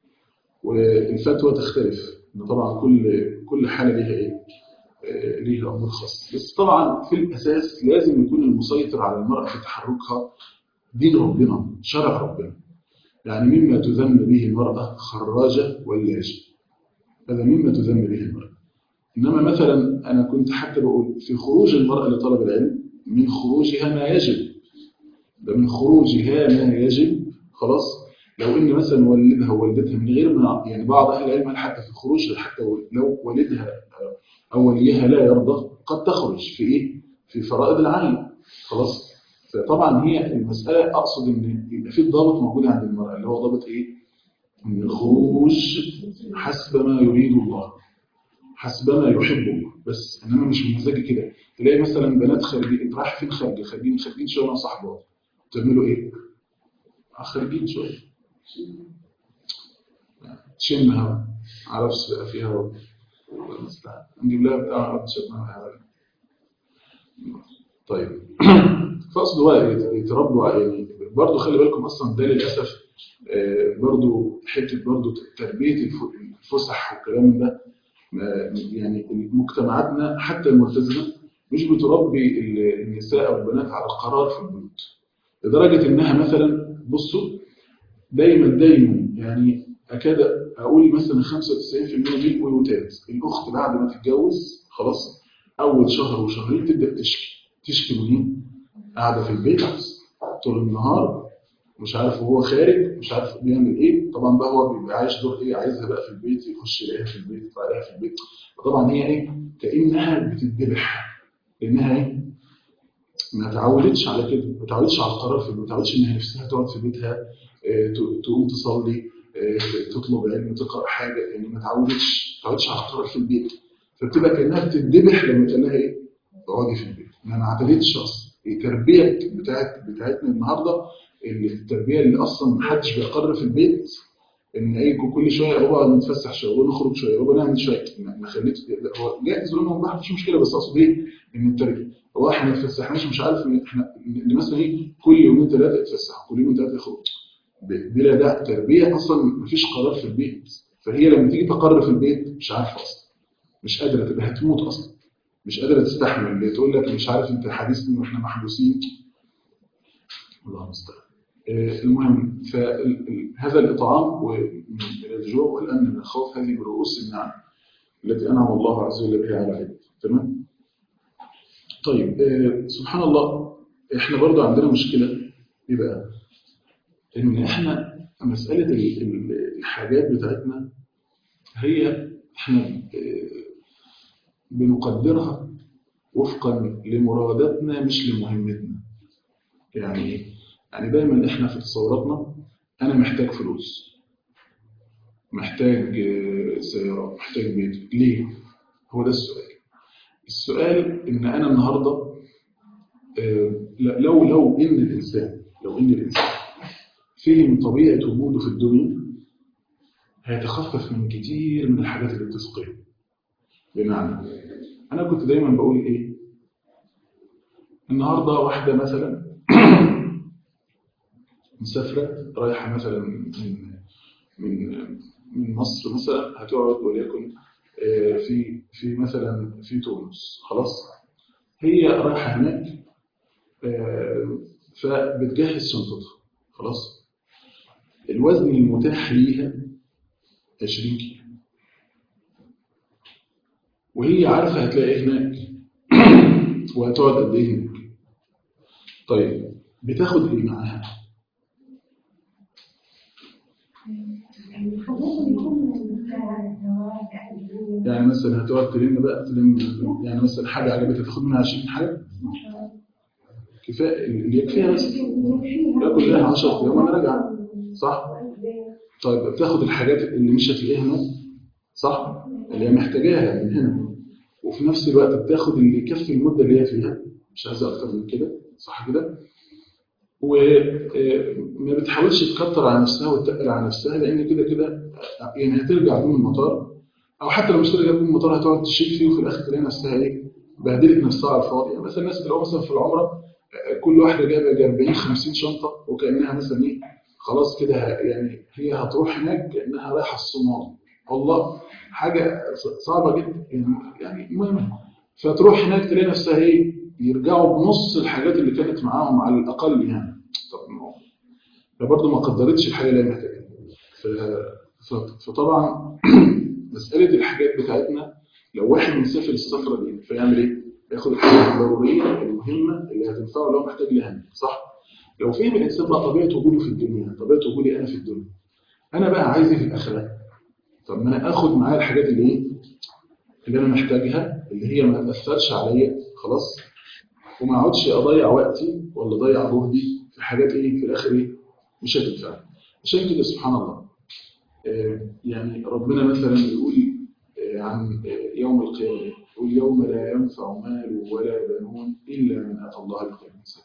والفتوى تختلف. إن طبعا كل حاله ليها ايه؟ ليها امور خاصه. بس طبعا في الاساس لازم يكون المسيطر على المراه في تحركها دين ربنا، شرع ربنا. يعني مما تذم به المرأة خراجة ولاجة، هذا مما تذم به المرأة. إنما مثلا أنا كنت حتى بقول في خروج المرأة لطلب العلم، من خروجها ما يجب، ده من خروجها ما يجب خلاص. لو إن مثلا والدها ووالدتها من غير ما، يعني بعض أهل العلم حتى في خروجها، حتى لو والدها أو وليها لا يرضى قد تخرج في إيه؟ في فرائض العين. خلاص. فطبعا هي المسألة أقصد إن يبقى في ضابط موجود عند المرأة، اللي هو ضابط إيه؟ إن الخروج حسب ما يريد الله، حسب ما يحب الله، بس إنما مش بمزاجي كده. تلاقي مثلا بنات خارجين، أنت رايح فين؟ خارجين شوية مع صاحبات، تعملوا إيه؟ خارجين شوية تشمها، معرفش بقى فيها هوا، الله المستعان، نجيب لها بتاع ما تشمها. طيب فقصد بقى يتربوا يعني. برضه خلي بالكم اصلا ده للاسف برضه حته برضه تربيه الفسح والكلام ده. يعني مجتمعاتنا حتى الملتزمه مش بتربي النساء او البنات على القرار في البيوت، لدرجه انها مثلا بصوا دايما يعني اكاد اقول مثلا 95% من البيوتات الاخت بعد ما تتجوز خلاص اول شهر وشهرين تبدا تشكي منين؟ قاعده في البيت طول النهار، مش عارف وهو خارج مش عارف بيعمل ايه. طبعا بقى هو بيبقى عايش دور ايه؟ عايزها بقى في البيت، يخش يلاقيها في البيت، يطلع يلاقيها في البيت. فطبعا هي ايه؟ كانها بتتذبح، لانها ايه؟ ما تعودتش على كده، ما تعودتش على القرار في البيت، ما تعودتش انها نفسها تقعد في بيتها تقوم تصلي، تطلب علم، تقرا حاجه، يعني ما تعودتش على القرار في البيت. فبتبقى كانها بتتذبح لما تقول لها ايه؟ اقعدي في البيت. ما عدلتش اصلا التربيه بتاعتنا النهارده، التربيه اللي اصلا ما حدش بيقرر في البيت ان ايه كل شويه يا بابا نتفسح شويه ونخرج شويه يا بابا نعمل شويه. ما خليتش هو جائز لهم ما مش مشكله، بس اقصد ايه؟ ان التربيه هو احنا ما اتفسحناش، مش عارف ان احنا مثلا ايه كل يومين ثلاثه اتفسحوا، كل يومين ثلاثه يخرجوا بلا ده تربيه اصلا ما فيش قرار في البيت. فهي لما تيجي تقرر في البيت مش عارفه اصلا، مش قادره، تبقى هتموت اصلا، مش قادره تستحمل، تقول لك مش عارف انت حديث ان احنا محبوسين. الله المستعان. المهم فهذا الإطعام من الجوع والأمن من الخوف هذه من رؤوس النعم التي أنعم الله عز وجل بها على عباده. تمام؟ طيب سبحان الله، احنا برضو عندنا مشكلة ايه بقى؟ ان احنا مسألة الحاجات بتاعتنا هي احنا بنقدرها وفقا لمراداتنا مش لمهمتنا. يعني دايما احنا في تصوراتنا انا محتاج فلوس، محتاج سيارة، محتاج بيت. ليه؟ هو ده السؤال ان انا النهاردة لو ان الانسان فهم طبيعة وجوده في الدنيا هيتخفف من كتير من الحاجات اللي بتسقيه. بمعنى انا كنت دايما بقول ايه؟ النهاردة واحدة مثلا مسافرة رايحة مثلا من مصر مثلا، هتقعد وليكن في مثلا في تونس. خلاص هي رايحة هناك فبتجهز شنطتها. خلاص الوزن المتاح ليها 20 كيلو، وهي عارفة هتلاقي هناك وهتقعد قد ايه هناك. طيب بتاخد ايه معاها؟ يعني مثلا هتقعد تلم يعني مثلا حاجة عجبتها تاخد منها 20 حاجة كفاية اللي يكفيها، بس ياكل لها 10 ايام وانا راجع. صح؟ طيب بتاخد الحاجات اللي مش هتلاقيها هنا، صح؟ اللي هي محتاجاها من هنا، وفي نفس الوقت بتاخد اللي يكفي المدة اللي هي فيها، مش عايزة أكتر من كده. صح كده؟ وما بتحاولش تكتر على نفسها وتقل على نفسها، لأن كده يعني هترجع بين المطار، أو حتى لو مش ترجع بين المطار هتقعد تشيل فيه وفي الآخر تلاقي نفسها إيه؟ بهدلت نفسها على الفاضي. يعني مثلا الناس اللي مثلا في العمرة كل واحدة جايبة 40-50 شنطة، وكأنها مثلا إيه؟ خلاص كده يعني هي هتروح هناك كأنها رايحة الصومال. والله حاجة صعبة جدا يعني المهم. فتروح هناك تلاقي نفسها ايه؟ يرجعوا بنص الحاجات اللي كانت معاهم على الأقل يعني. طب فبرضه ما قدرتش الحاجة اللي هي محتاجها. فطبعا مسألة الحاجات بتاعتنا لو واحد مسافر السفرة دي فيعمل ايه؟ ياخد الحاجات الضرورية المهمة اللي هتنفعه لو محتاج لها، صح؟ لو فهم الإنسان بقى طبيعة وجوده في الدنيا، طبيعة وجودي أنا في الدنيا، أنا بقى عايز ايه في الآخرة؟ طب ما أنا آخد معايا الحاجات اللي ايه؟ اللي أنا محتاجها اللي هي ما تاثرش عليا خلاص، وما اقعدش اضيع وقتي ولا اضيع جهدي في حاجات ايه في الاخر ايه مش هتنفع. عشان كده سبحان الله يعني ربنا مثلا يقول عن يوم القيامه، يقول يوم لا ينفع مال ولا بنون الا من اتى الله بقلب سليم.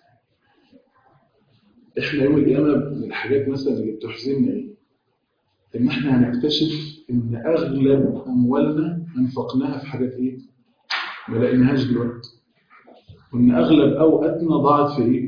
احنا يوم القيامه من الحاجات مثلا اللي بتحزننا ايه؟ ان احنا هنكتشف ان اغلب اموالنا انفقناها في حاجات ايه ما لقيناهاش دلوقتي، وان اغلب اوقاتنا ضاعت في ايه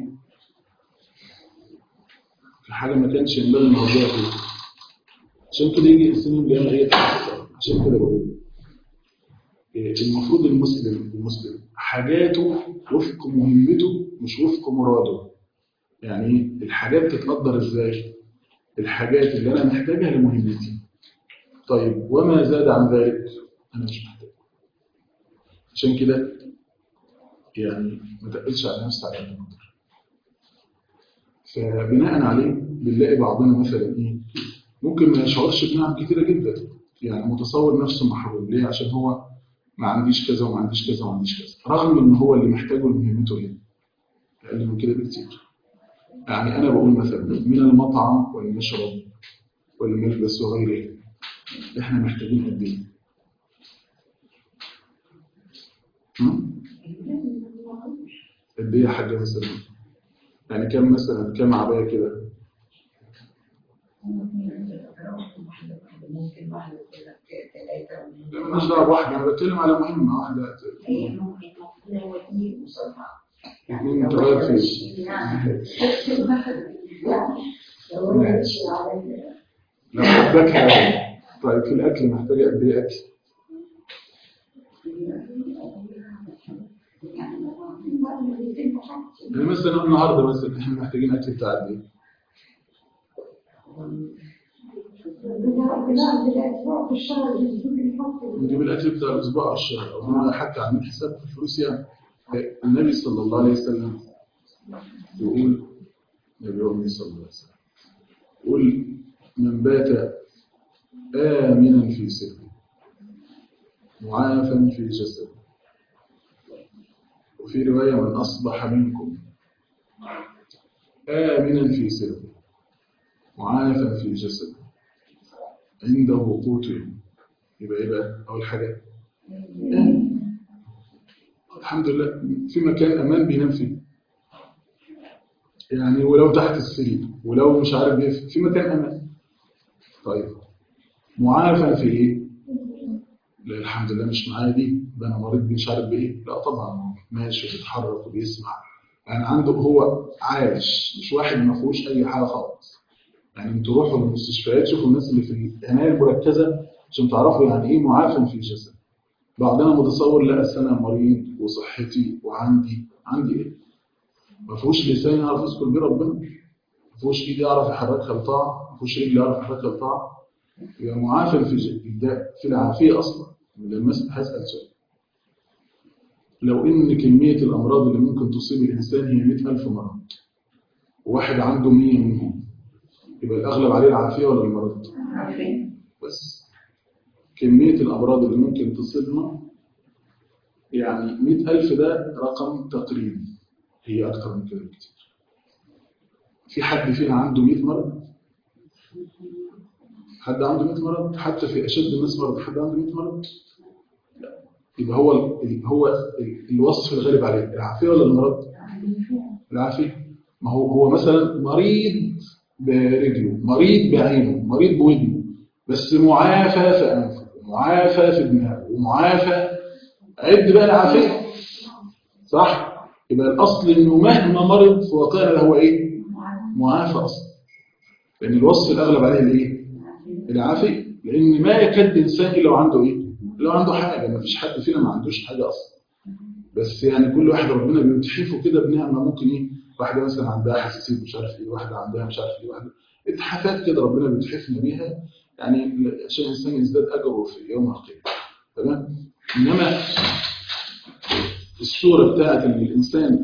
في حاجه ما كانش ينبغي ان نضيع فيها. عشان كده يجي الانسان يوم القيامه ايه عشان كده بقول المفروض المسلم حاجاته وفق مهمته مش وفق مراده. يعني ايه الحاجات تتقدر ازاي؟ الحاجات اللي انا محتاجها لمهمتي. طيب وما زاد عن ذلك انا مش محتاج. عشان كده يعني ما تقلش على نفسي على قد ما اقدر. فبناء عليه بنلاقي بعضنا مثلا ايه ممكن ما يشعرش بنعم كتيره جدا، يعني متصور نفسه محروم ليه؟ عشان هو ما عنديش كذا وما عنديش كذا وما عنديش كذا، رغم ان هو اللي محتاجه لمهمته ايه اقل من كده بكتير. يعني انا بقول مثلا من المطعم والمشرب والملبس وغيره احنا محتاجين قد ايه؟ قد ايه يا حاجه مثلا؟ يعني كم مثلا كم عبايه كده؟ ممكن واحدة كده ثلاثة. مالناش دعوه بواحده، انا بتكلم على مهمه واحده. هي ممكن هو دي مصنع. يعني انت رايك فيه؟ لو حبك حاجه. طيب في الاكل محتاجه قد ايه اكل؟ يعني مثلا النهارده مثلا احنا محتاجين اكل بتاع قد ايه؟ نجيب الاكل بتاع الاسبوع او الشهر او حتى عاملين حساب في الفلوس. يعني النبي صلى الله عليه وسلم يقول النبي صلى الله عليه وسلم يقول من بات آمنا في سره معافا في جسده، وفي رواية من أصبح منكم آمنا في سره معافا في جسده عنده قوت يوم. يبقى إيه بقى؟ أول حاجة الحمد لله في مكان أمان بينام فيه، يعني ولو تحت السرير ولو مش عارف ايه في مكان امان. طيب معافى في ايه؟ لا الحمد لله مش معايا دي، ده انا مريض مش عارف بايه. لا طبعا ماشي بيتحرك وبيسمع، يعني عنده هو عايش، مش واحد ما فيهوش اي حاجه خالص. يعني انتوا روحوا المستشفيات شوفوا الناس اللي في العنايه المركزه عشان تعرفوا يعني ايه معافى في الجسد. بعضنا متصور لا انا مريض وصحتي وعندي ايه؟ ما فيهوش لسان يعرف يذكر بيه ربنا، ما فيهوش ايد يعرف يحركها لطاعه، ما فيهوش رجل يعرف يحركها لطاعه. يبقى معافى في العافيه اصلا. لما هسال سؤال، لو ان كميه الامراض اللي ممكن تصيب الانسان هي 100,000 مرض وواحد عنده 100 منهم، يبقى الاغلب عليه العافيه ولا المرض؟ عارفين. بس كميه الامراض اللي ممكن تصيبنا يعني 100,000 ده رقم تقريبي، هي اكتر من كده بكتير. في حد فينا عنده 100 مرض؟ حد عنده 100 مرض؟ حتى في اشد الناس مرض حد عنده 100 مرض؟ لا. يبقى هو الوصف الغالب عليه العافيه ولا المرض؟ العافيه. ما هو مثلا مريض برجله، مريض بعينه، مريض بودنه، بس معافى في انفه، معافى في دماغه، ومعافى. عد بقى العافيه صح؟ يبقى الاصل انه مهما مرض فوقعنا هو ايه؟ معافى اصلا. لان الوصف الاغلب عليه الايه؟ العافيه. لان ما يكاد انسان الا وعنده ايه؟ لو عنده حاجه، ما فيش حد فينا ما عندوش حاجه اصلا. بس يعني كل واحد ربنا بيمتحنه كده بنعمه. ممكن ايه؟ واحده مثلا عندها حساسيه مش عارف ايه، واحده عندها مش عارف ايه، واحده اتحافات كده ربنا بيتحفنا بيها، يعني عشان الانسان يزداد اجره في يوم القيامه. تمام؟ انما الصوره بتاعت ان الانسان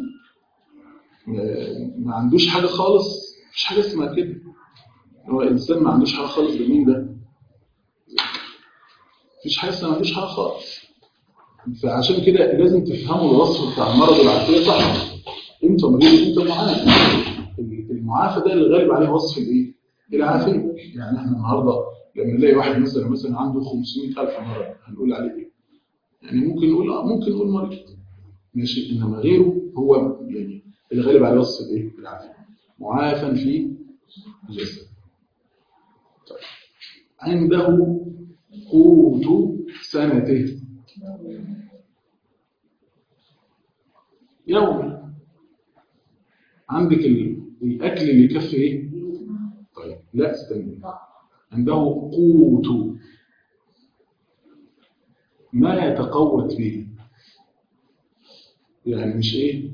ما عندوش حاجه خالص، مفيش حاجه اسمها كده. هو الانسان ما عندوش حاجه خالص، ده مين ده؟ مفيش حاجه اسمها ما عندوش حاجه خالص. فعشان كده لازم تفهموا الوصف بتاع المرض والعافيه صح. انت مريض انت معافى. المعافى ده اللي غالب عليه وصف الايه؟ العافيه. يعني احنا النهارده لما نلاقي واحد مثلا عنده 500,000 مرض هنقول عليه ايه؟ يعني ممكن نقول مريض ماشي، انما غيره هو يعني الغالب عليه وصف الايه؟ العافيه. معافى في الجسد. طيب. عنده قوت سنته يومي. عندك الاكل اللي يكفي ايه؟ طيب لا استنى. عنده قوت ما يتقوت به، يعني مش ايه؟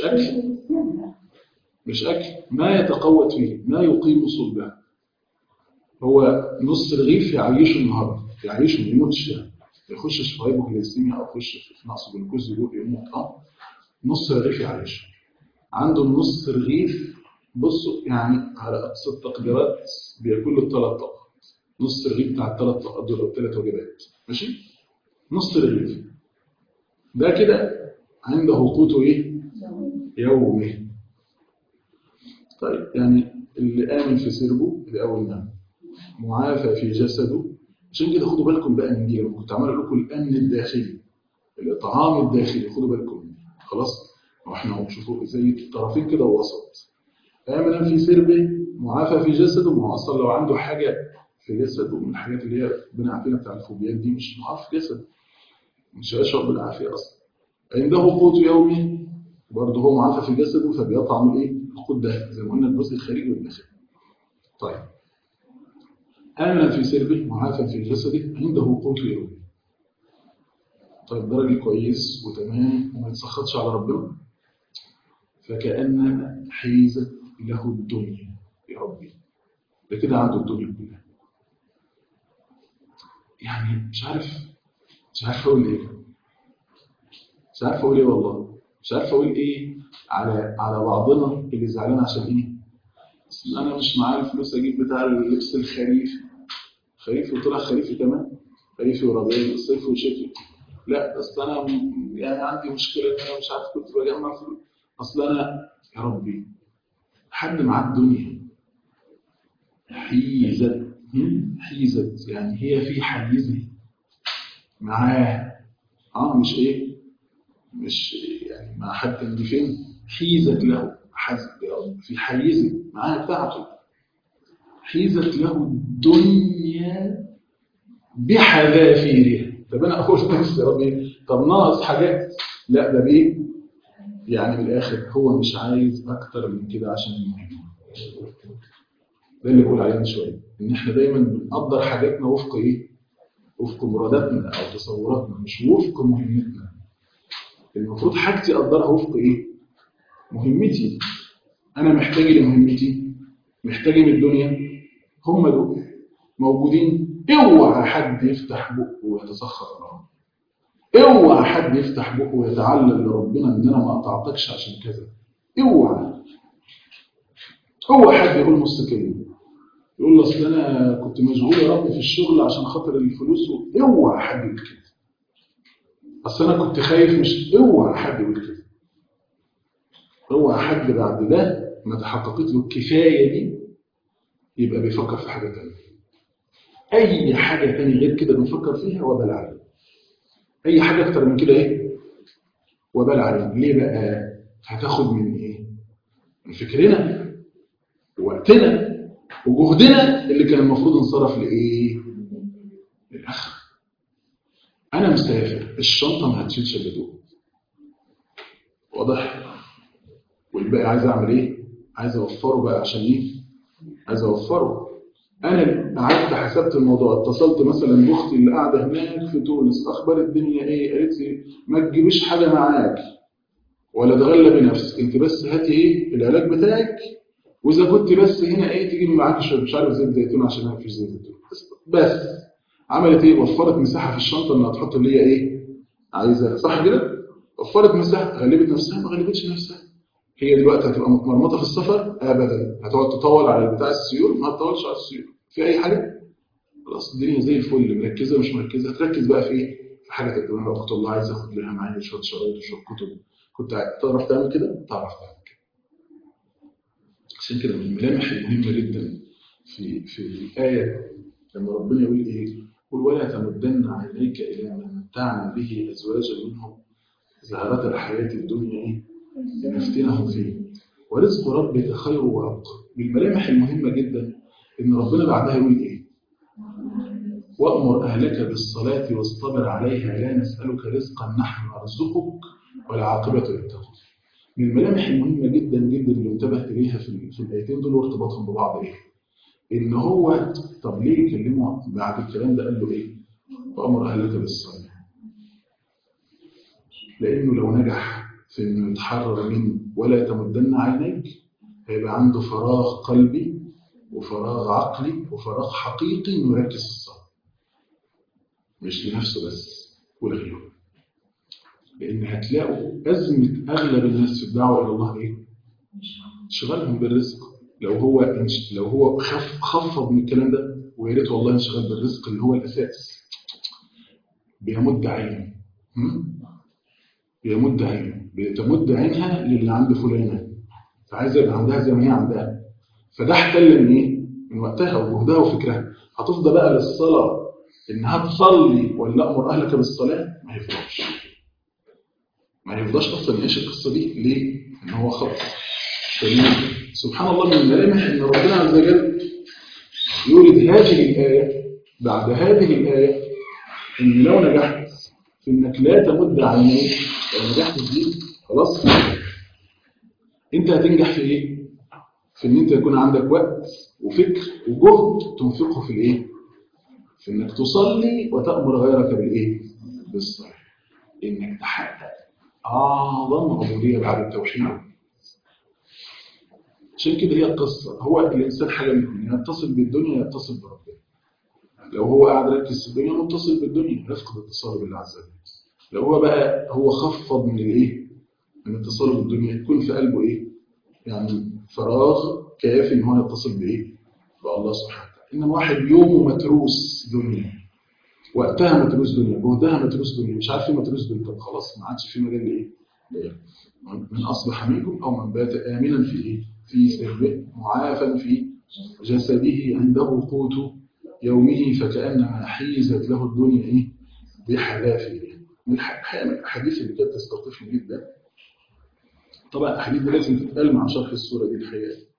مش اكل ما يتقوت به، ما يقيم صلبه. هو نص رغيف يعيشه النهارده، يعيشه ما يموتش، يعني ما يخشش في هايبوغليسيميا او يخش في نقص جلوكوز يموت. نص رغيف يعيشه. عنده النص رغيف، بصوا يعني على اقصى التقديرات بياكل له 3 طاقات. نص رغيف بتاع ال3 طاقات دول او 3 وجبات ماشي. نص رغيف ده كده عنده قوته ايه؟ يومي. طيب يعني اللي آمن في سربه اللي أول نعم، معافى في جسده. عشان كده خدوا بالكم بقى من دي، لما كنت عمال اقول لكم الامن الداخلي، الاطعام الداخلي، خدوا بالكم من دي. خلاص واحنا شوفوا زي الطرفين كده وسط. آمن في سربه معافى في جسده. ما هو اصلا لو عنده حاجه في جسده من الحاجات اللي هي ربنا عارفينها بتاع الفوبيات دي مش معافى في جسده، مش هيشعر بالعافيه اصلا. عنده قوت يومي برضه هو معافى في جسده، فبيطعم الايه؟ القوت ده زي ما قلنا الجزء الخارجي والداخلي. طيب آمن في سربه معافى في جسده عنده قوت يومي. طيب ده راجل كويس وتمام وما يتسخطش على ربنا، فكأنما حيزت له الدنيا. يا ربي ده كده عنده الدنيا كلها. يعني مش عارف اقول ايه. مش عارف اقول ايه والله. مش عارف اقول ايه على بعضنا اللي زعلان عشان ايه؟ اصل انا مش معايا الفلوس اجيب بتاع اللبس الخريفي. خريفي وطلع خريفي كمان، خريفي وربيعي صيفي وشتوي. لا اصل انا يعني عندي مشكله ان انا مش عارف كنت بجمع فلوس. اصل انا يا ربي حد معاه الدنيا حيزت يعني هي في حيزه معاه. مش ايه؟ مش يعني مع حد اللي فين حيزت له حزب في حيزه معاه بتاعته. حيزت له الدنيا بحذافيرها. طب انا اقول بس يا ربي طب ناقص حاجات؟ لا ده بيه يعني من الاخر هو مش عايز اكتر من كده عشان المهم. ده اللي بقول عليه من شويه، ان احنا دايما بنقدر حاجاتنا وفق ايه؟ وفق مراداتنا او تصوراتنا مش وفق مهمتنا. المفروض حاجتي اقدرها وفق ايه؟ مهمتي. انا محتاج لمهمتي، محتاج من الدنيا، هم دول موجودين. اوعى حد يفتح بقه ويتسخط على ربنا. اوعى حد يفتح بقه ويتعلل لربنا ان انا ما قطعتكش عشان كذا. اوعى حد يقول نص كلمه يقول اصل انا كنت مشغول يا رب في الشغل عشان خاطر الفلوس. اوعى حد يقول كده. اصل انا كنت خايف مش. اوعى حد يقول كده. اوعى حد بعد ده ما تحققت له الكفايه دي يبقى بيفكر في حاجه ثانيه. اي حاجه ثانيه غير كده بنفكر فيها وبال عليه. اي حاجه اكتر من كده ايه؟ وبال عليه. ليه بقى؟ هتاخد من ايه؟ من فكرنا ووقتنا وجهدنا اللي كان المفروض نصرف لايه؟ للاخر. انا مسافر الشنطه ما هتشيلش الهدوم واضح، والباقي عايز اعمل ايه؟ عايز اوفره بقى عشان ايه؟ عايز اوفره. انا قعدت حسبت الموضوع، اتصلت مثلا باختي اللي قاعده هناك في تونس، اخبار الدنيا ايه؟ قالت لي ما تجيبيش حاجه معاك ولا تغلبي نفسك، انت بس هاتي ايه؟ العلاج بتاعك، واذا كنت بس هنا ايه تجيبي معاك شويه مش عارف زيت زيتون عشان ما فيش زيت زيتون. بس عملت ايه؟ وفرت مساحه في الشنطه انها تحط اللي هي ايه عايزاها. صح كده؟ وفرت مساحه. غلبت نفسها؟ ما غلبتش نفسها. هي دلوقتي هتبقى مرمطه في السفر؟ ابدا. هتقعد تطول على بتاع السيول؟ ما هتطولش على السيول في اي حاجه. خلاص الدنيا زي الفل. مركزه مش مركزه؟ هتركز بقى في ايه؟ في حاجه تقدمها وقت الله عايز اخد لها معايا شويه شرايط وشويه كتب، كنت تعرف تعمل كده؟ تعرف تعمل كده. عشان كده من الملامح المهمه جدا في الايه لما ربنا يقول ايه؟ قل ولا تمدن عينيك الى ما متعنا به ازواجا منهم زهرة الحياه الدنيا ايه؟ لنفتنهم فيه ورزق ربك خير وابقى. من الملامح المهمه جدا ان ربنا بعدها يقول ايه؟ وأمر أهلك بالصلاة واصطبر عليها لا نسألك رزقا نحن نرزقك والعاقبة للتقوى. من الملامح المهمة جدا جدا اللي انتبهت إليها في الآيتين دول وارتباطهم ببعض إيه؟ إن هو طب ليه يكلمه بعد الكلام ده قال له إيه؟ وأمر أهلك بالصلاة. لأنه لو نجح في إنه يتحرر من ولا تمدن عينيك هيبقى عنده فراغ قلبي وفراغ عقلي وفراغ حقيقي إنه يركز في الصلاة. مش لنفسه بس ولغيره. لأن هتلاقوا أزمة أغلب الناس في الدعوة إلى الله إيه؟ انشغالهم بالرزق. لو هو خفض من الكلام ده ويا ريت والله انشغال بالرزق اللي هو الأساس. بيمد عينه بيمد عينه بتمد عينها للي عند فلانة فعايزة يبقى عندها زي ما هي عندها. فده احتل من إيه؟ من وقتها وجهدها وفكرها. هتفضى بقى للصلاة إنها تصلي ولا أمر أهلك بالصلاة ما يفضاش أصلا يعيش القصة دي. ليه؟ إن هو خلص. سبحان الله من الملامح إن ربنا عز وجل يورد هذه الآية بعد هذه الآية إن لو نجحت في إنك لا تمد عينيك لو نجحت في دي خلاص أنت هتنجح في إيه؟ في إن أنت يكون عندك وقت وفكر وجهد تنفقه في الإيه؟ في إنك تصلي وتأمر غيرك بالإيه؟ بالصلاة. إنك تحقق أعظم عبودية بعد التوحيد. عشان كده هي القصة. هو الإنسان حاجة من الاثنين، يتصل بالدنيا يتصل بربنا. لو هو قاعد ركز في الدنيا متصل بالدنيا يفقد اتصاله بالله عز وجل. لو هو بقى هو خفض من الإيه؟ من اتصاله بالدنيا يكون في قلبه إيه؟ يعني فراغ كافي إن هو يتصل بإيه؟ بالله سبحانه وتعالى. إنما واحد يومه متروس دنيا وقتها متروس دنيا جهدها متروس دنيا مش عارف ايه متروس دنيا. طب خلاص ما عادش في مجال لايه؟ من اصبح منكم او من بات امنا في ايه؟ في سربه معافا في جسده عنده قوت يومه فكانما حيزت له الدنيا ايه؟ بحذافيرها. من الحديث اللي كانت تستلطفني جدا. طبعا الحديث ده لازم تتقال مع شرح السوره دي الحقيقه.